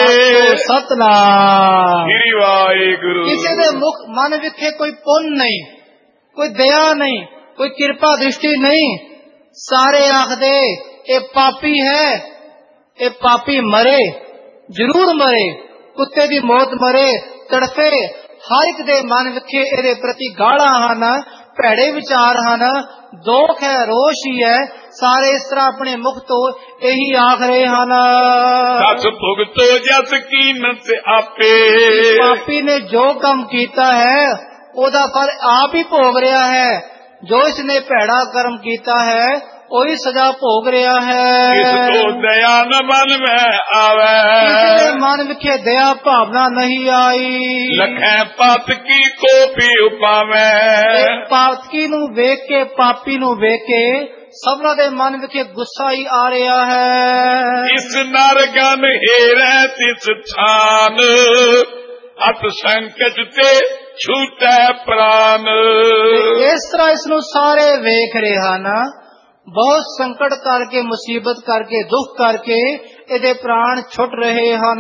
ਸਤਨਾਮ ਸ੍ਰੀ ਵਾਹਿਗੁਰੂ। ਕਿਸੇ ਦੇ ਮੁਖ ਮਨ ਵਿਖੇ ਕੋਈ ਪੁੰਨ ਨਹੀਂ, ਕੋਈ ਦਇਆ ਨਹੀਂ, ਕੋਈ ਕਿਰਪਾ ਦ੍ਰਿਸ਼ਟੀ ਨਹੀਂ। ਸਾਰੇ ਆਖਦੇ ਇਹ ਪਾਪੀ ਹੈ, ਇਹ ਪਾਪੀ ਮਰੇ, ਜ਼ਰੂਰ ਮਰੇ, ਕੁੱਤੇ ਦੀ ਮੌਤ ਮਰੇ, ਤੜਫੇ। ਹਰ ਇੱਕ ਦੇ ਮਨ ਵਿਖੇ ਇਹਦੇ ਪ੍ਰਤੀ ਗਾਲਾਂ ਹਨ, ਭੈੜੇ ਵਿਚਾਰ ਹਨ, ਦੋਖ ਹੈ, ਰੋਸ਼ ਹੀ ਹੈ। ਸਾਰੇ ਇਸ ਤਰ੍ਹਾਂ ਆਪਣੇ ਮੁਖ ਤੋਂ ਇਹੀ ਆਖ ਰਹੇ ਹਨ, ਦਸ ਭੁਗਤੋ ਜਸ ਕੀਮਤ ਆਪੇ। ਪਾਪੀ ਨੇ ਜੋ ਕੰਮ ਕੀਤਾ ਹੈ ਉਹਦਾ ਫਲ ਆਪ ਹੀ ਭੋਗ ਰਿਹਾ ਹੈ। ਜੋ ਇਸਨੇ ਭੈੜਾ ਕਰਮ ਕੀਤਾ ਹੈ ਉਹੀ ਸਜ਼ਾ ਭੋਗ ਰਿਹਾ ਹੈ। ਕਿਸ ਕੋ ਦਇਆ ਨ ਮਨ ਮੈਂ ਆਵੇ, ਕਿਸੇ ਦੇ ਮਨ ਵਿਖੇ ਦਇਆ ਭਾਵਨਾ ਨਹੀਂ ਆਈ। ਲਖੈ ਪਾਤਕੀ ਕੋ ਵੀ ਉਪਾਵੈ, ਪਾਤਕੀ ਨੂੰ ਵੇਖ ਕੇ, ਪਾਪੀ ਨੂੰ ਵੇਖ ਕੇ ਸਭਨਾਂ ਦੇ ਮਨ ਵਿਖੇ ਗੁੱਸਾ ਹੀ ਆ ਰਿਹਾ ਹੈ। ਇਸ ਨਰਗਨ ਹੇਰੈ ਤਿਸ ਛਾਨ, ਅਤ ਸੰਕਟ ਤੇ ਛੂਟੈ ਪ੍ਰਾਨ। ਇਸ ਤਰ੍ਹਾਂ ਇਸ ਨੂੰ ਸਾਰੇ ਵੇਖ ਰਹੇ ਹਨ, ਬਹੁਤ ਸੰਕਟ ਕਰਕੇ, ਮੁਸੀਬਤ ਕਰਕੇ, ਦੁੱਖ ਕਰਕੇ ਇਹਦੇ ਪ੍ਰਾਣ ਛੁੱਟ ਰਹੇ ਹਨ।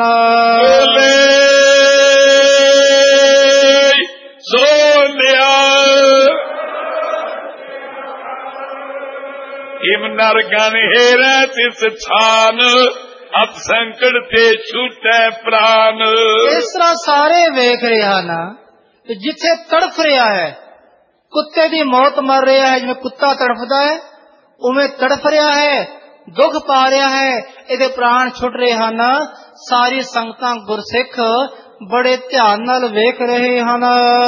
ਸੋਨਿਆ ਇਮ ਨਰਗਨ ਹੇਰੈ ਤਿਸ ਛਾਨ, ਅਤ ਸੰਕਟ ਤੇ ਛੂਟੈ ਪ੍ਰਾਨ। ਇਸ ਤਰ੍ਹਾਂ ਸਾਰੇ ਵੇਖ ਰਹੇ ਹਨ, ਜਿੱਥੇ ਤੜਫ ਰਿਹਾ ਹੈ, ਕੁੱਤੇ ਦੀ ਮੌਤ ਮਰ ਰਿਹਾ ਹੈ, ਜਿਵੇਂ ਕੁੱਤਾ ਤੜਫਦਾ ਹੈ ਉਵੇਂ ਤੜਫ ਰਿਹਾ ਹੈ, ਦੁੱਖ ਪਾ ਰਿਹਾ ਹੈ, ਇਹਦੇ ਪ੍ਰਾਣ ਛੁੱਟ ਰਹੇ ਹਨ। ਸਾਰੀ ਸੰਗਤਾਂ ਗੁਰਸਿੱਖ ਬੜੇ ਧਿਆਨ ਨਾਲ ਵੇਖ ਰਹੇ ਹਨ।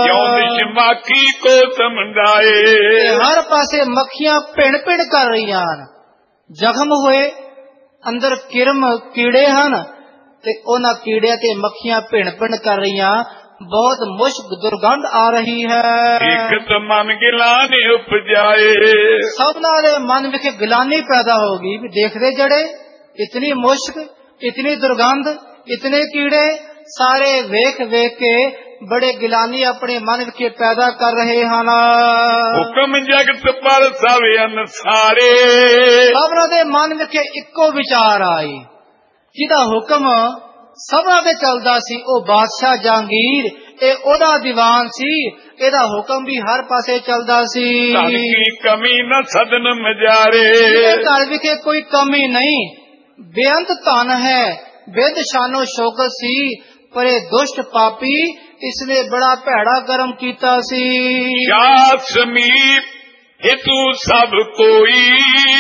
ਮਾਖੀ ਕੋ ਸਮਝਾਏ, ਹਰ ਪਾਸੇ ਮੱਖੀਆਂ ਭਿਣ ਭਿਣ ਕਰ ਰਹੀਆਂ ਹਨ। ਜ਼ਖਮ ਹੋਏ, ਅੰਦਰ ਕਿਰਮ ਕੀੜੇ ਹਨ ਤੇ ਉਹਨਾਂ ਕੀੜਿਆਂ ਤੇ ਮੱਖੀਆਂ ਭਿਣ ਭਿਣ ਕਰ ਰਹੀਆਂ। ਬਹੁਤ ਮੁਸ਼ਕ ਦੁਰਗੰਧ ਆ ਰਹੀ ਹੈ। ਇੱਕ ਤਾਂ ਮਨ ਗਿਲਾਨੀ ਉਪਜਾਏ, ਸਭਨਾਂ ਦੇ ਮਨ ਵਿੱਚ ਗਿਲਾਨੀ ਪੈਦਾ ਹੋਗੀ ਵੀ ਦੇਖਦੇ ਜਿਹੜੇ ਇਤਨੀ ਮੁਸ਼ਕ, ਇਤਨੀ ਦੁਰਗੰਧ, ਇਤਨੇ ਕੀੜੇ, ਸਾਰੇ ਵੇਖ ਵੇਖ ਕੇ ਬੜੇ ਗਿਲਾਨੀ ਆਪਣੇ ਮਨ ਵਿੱਚ ਪੈਦਾ ਕਰ ਰਹੇ ਹਨ। ਹੁਕਮ ਜਗਤ ਪਰ ਸਭ ਅਨਸਾਰੇ, ਸਭਨਾਂ ਦੇ ਮਨ ਵਿੱਚ ਇੱਕੋ ਵਿਚਾਰ ਆਈ, ਜਿਹਦਾ ਹੁਕਮ ਸਭਨਾਂ ਤੇ ਚੱਲਦਾ ਸੀ ਉਹ ਬਾਦਸ਼ਾਹ ਜਹਾਂਗੀਰ, ਇਹ ਉਹਦਾ ਦੀਵਾਨ ਸੀ, ਇਹਦਾ ਹੁਕਮ ਵੀ ਹਰ ਪਾਸੇ ਚੱਲਦਾ ਸੀ। ਧਨ ਕੀ ਕਮੀ ਨ ਸਦਨ ਮਜਾਰੇ, ਘਰ ਵਿਖੇ ਕੋਈ ਕਮੀ ਨਹੀਂ, ਬੇਅੰਤ ਧਨ ਹੈ, ਬੇਦ ਸ਼ਾਨੋ ਸ਼ੌਕਤ ਸੀ, ਪਰ ਇਹ ਦੁਸ਼ਟ ਪਾਪੀ ਇਸਨੇ ਬੜਾ ਭੈੜਾ ਕਰਮ ਕੀਤਾ ਸੀ। ਸ਼ਾਹ ਸਮੀਪ ਹਿਤੂ ਸਭ ਕੋਈ,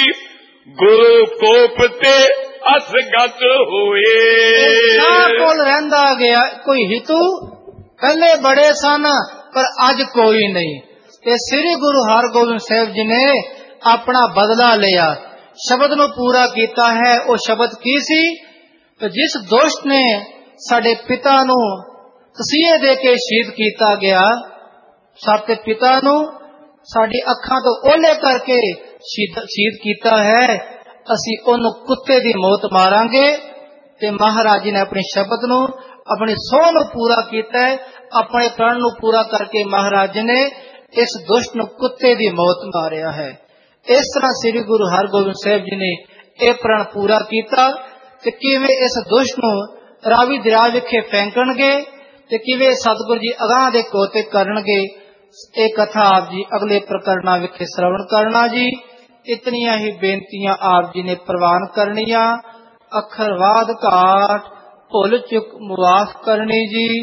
ਗੁਰੂ ਕੋਪ ਤੇ ਅਸਗਤ ਹੋਏ। ਸ਼ਾਹ ਕੋਲ ਰਹਿੰਦਾ ਗਿਆ ਕੋਈ ਹਿਤੂ, ਪਹਿਲੇ ਬੜੇ ਸਨ ਪਰ ਅੱਜ ਕੋਈ ਨਹੀਂ। ਤੇ ਸ੍ਰੀ ਗੁਰੂ ਹਰਗੋਬਿੰਦ ਸਾਹਿਬ ਜੀ ਨੇ ਆਪਣਾ ਬਦਲਾ ਲਿਆ, ਸ਼ਬਦ ਨੂੰ ਪੂਰਾ ਕੀਤਾ ਹੈ। ਉਹ ਸ਼ਬਦ ਕੀ ਸੀ? ਜਿਸ ਦੁਸ਼ਟ ਨੇ ਸਾਡੇ ਪਿਤਾ ਨੂੰ ਤਸੀਹੇ ਦੇ ਕੇ ਸ਼ਹੀਦ ਕੀਤਾ ਗਿਆ, ਸਾਡੇ ਪਿਤਾ ਨੂੰ ਸਾਡੀ ਅੱਖਾਂ ਤੋਂ ਓਲੇ ਕਰਕੇ ਸ਼ਹੀਦ ਕੀਤਾ ਹੈ, ਅਸੀਂ ਉਹਨੂੰ ਕੁੱਤੇ ਦੀ ਮੌਤ ਮਾਰਾਂਗੇ। ਤੇ ਮਹਾਰਾਜ ਜੀ ਨੇ ਆਪਣੇ ਸ਼ਬਦ ਨੂੰ, ਆਪਣੀ ਸੋਹ ਨੂੰ ਪੂਰਾ ਕੀਤਾ ਹੈ। ਆਪਣੇ ਪ੍ਰਣ ਨੂੰ ਪੂਰਾ ਕਰਕੇ ਮਹਾਰਾਜ ਜੀ ਨੇ ਇਸ ਦੁਸ਼ਟ ਨੂੰ ਕੁੱਤੇ ਦੀ ਮੌਤ ਮਾਰਿਆ ਹੈ। ਇਸ ਤਰ੍ਹਾਂ ਸ੍ਰੀ ਗੁਰੂ ਹਰਗੋਬਿੰਦ ਸਾਹਿਬ ਜੀ ਨੇ ਇਹ ਪ੍ਰਣ ਪੂਰਾ ਕੀਤਾ। ਤੇ ਕਿਵੇਂ ਇਸ ਦੁਸ਼ਟ ਨੂੰ ਰਾਵੀ ਦਰਿਆ ਵਿਖੇ ਫੈਂਕਣਗੇ ਤੇ ਕਿਵੇਂ ਸਤਿਗੁਰੂ ਜੀ ਅਗਾਂਹ ਦੇ ਕੋਤੇ ਕਰਨਗੇ, ਇਹ ਕਥਾ ਆਪ ਜੀ ਅਗਲੇ ਪ੍ਰਕਰਣਾਂ ਵਿਖੇ ਸ਼ਰਵਣ ਕਰਨਾ ਜੀ। ਇਤਨੀਆਂ ਹੀ ਬੇਨਤੀਆਂ ਆਪ ਜੀ ਨੇ ਪ੍ਰਵਾਨ ਕਰਨੀਆਂ। ਅੱਖਰਵਾਦ ਘਾਟ ਭੁੱਲ ਚੁੱਕ ਮੁਆਫ ਕਰਨੀ ਜੀ।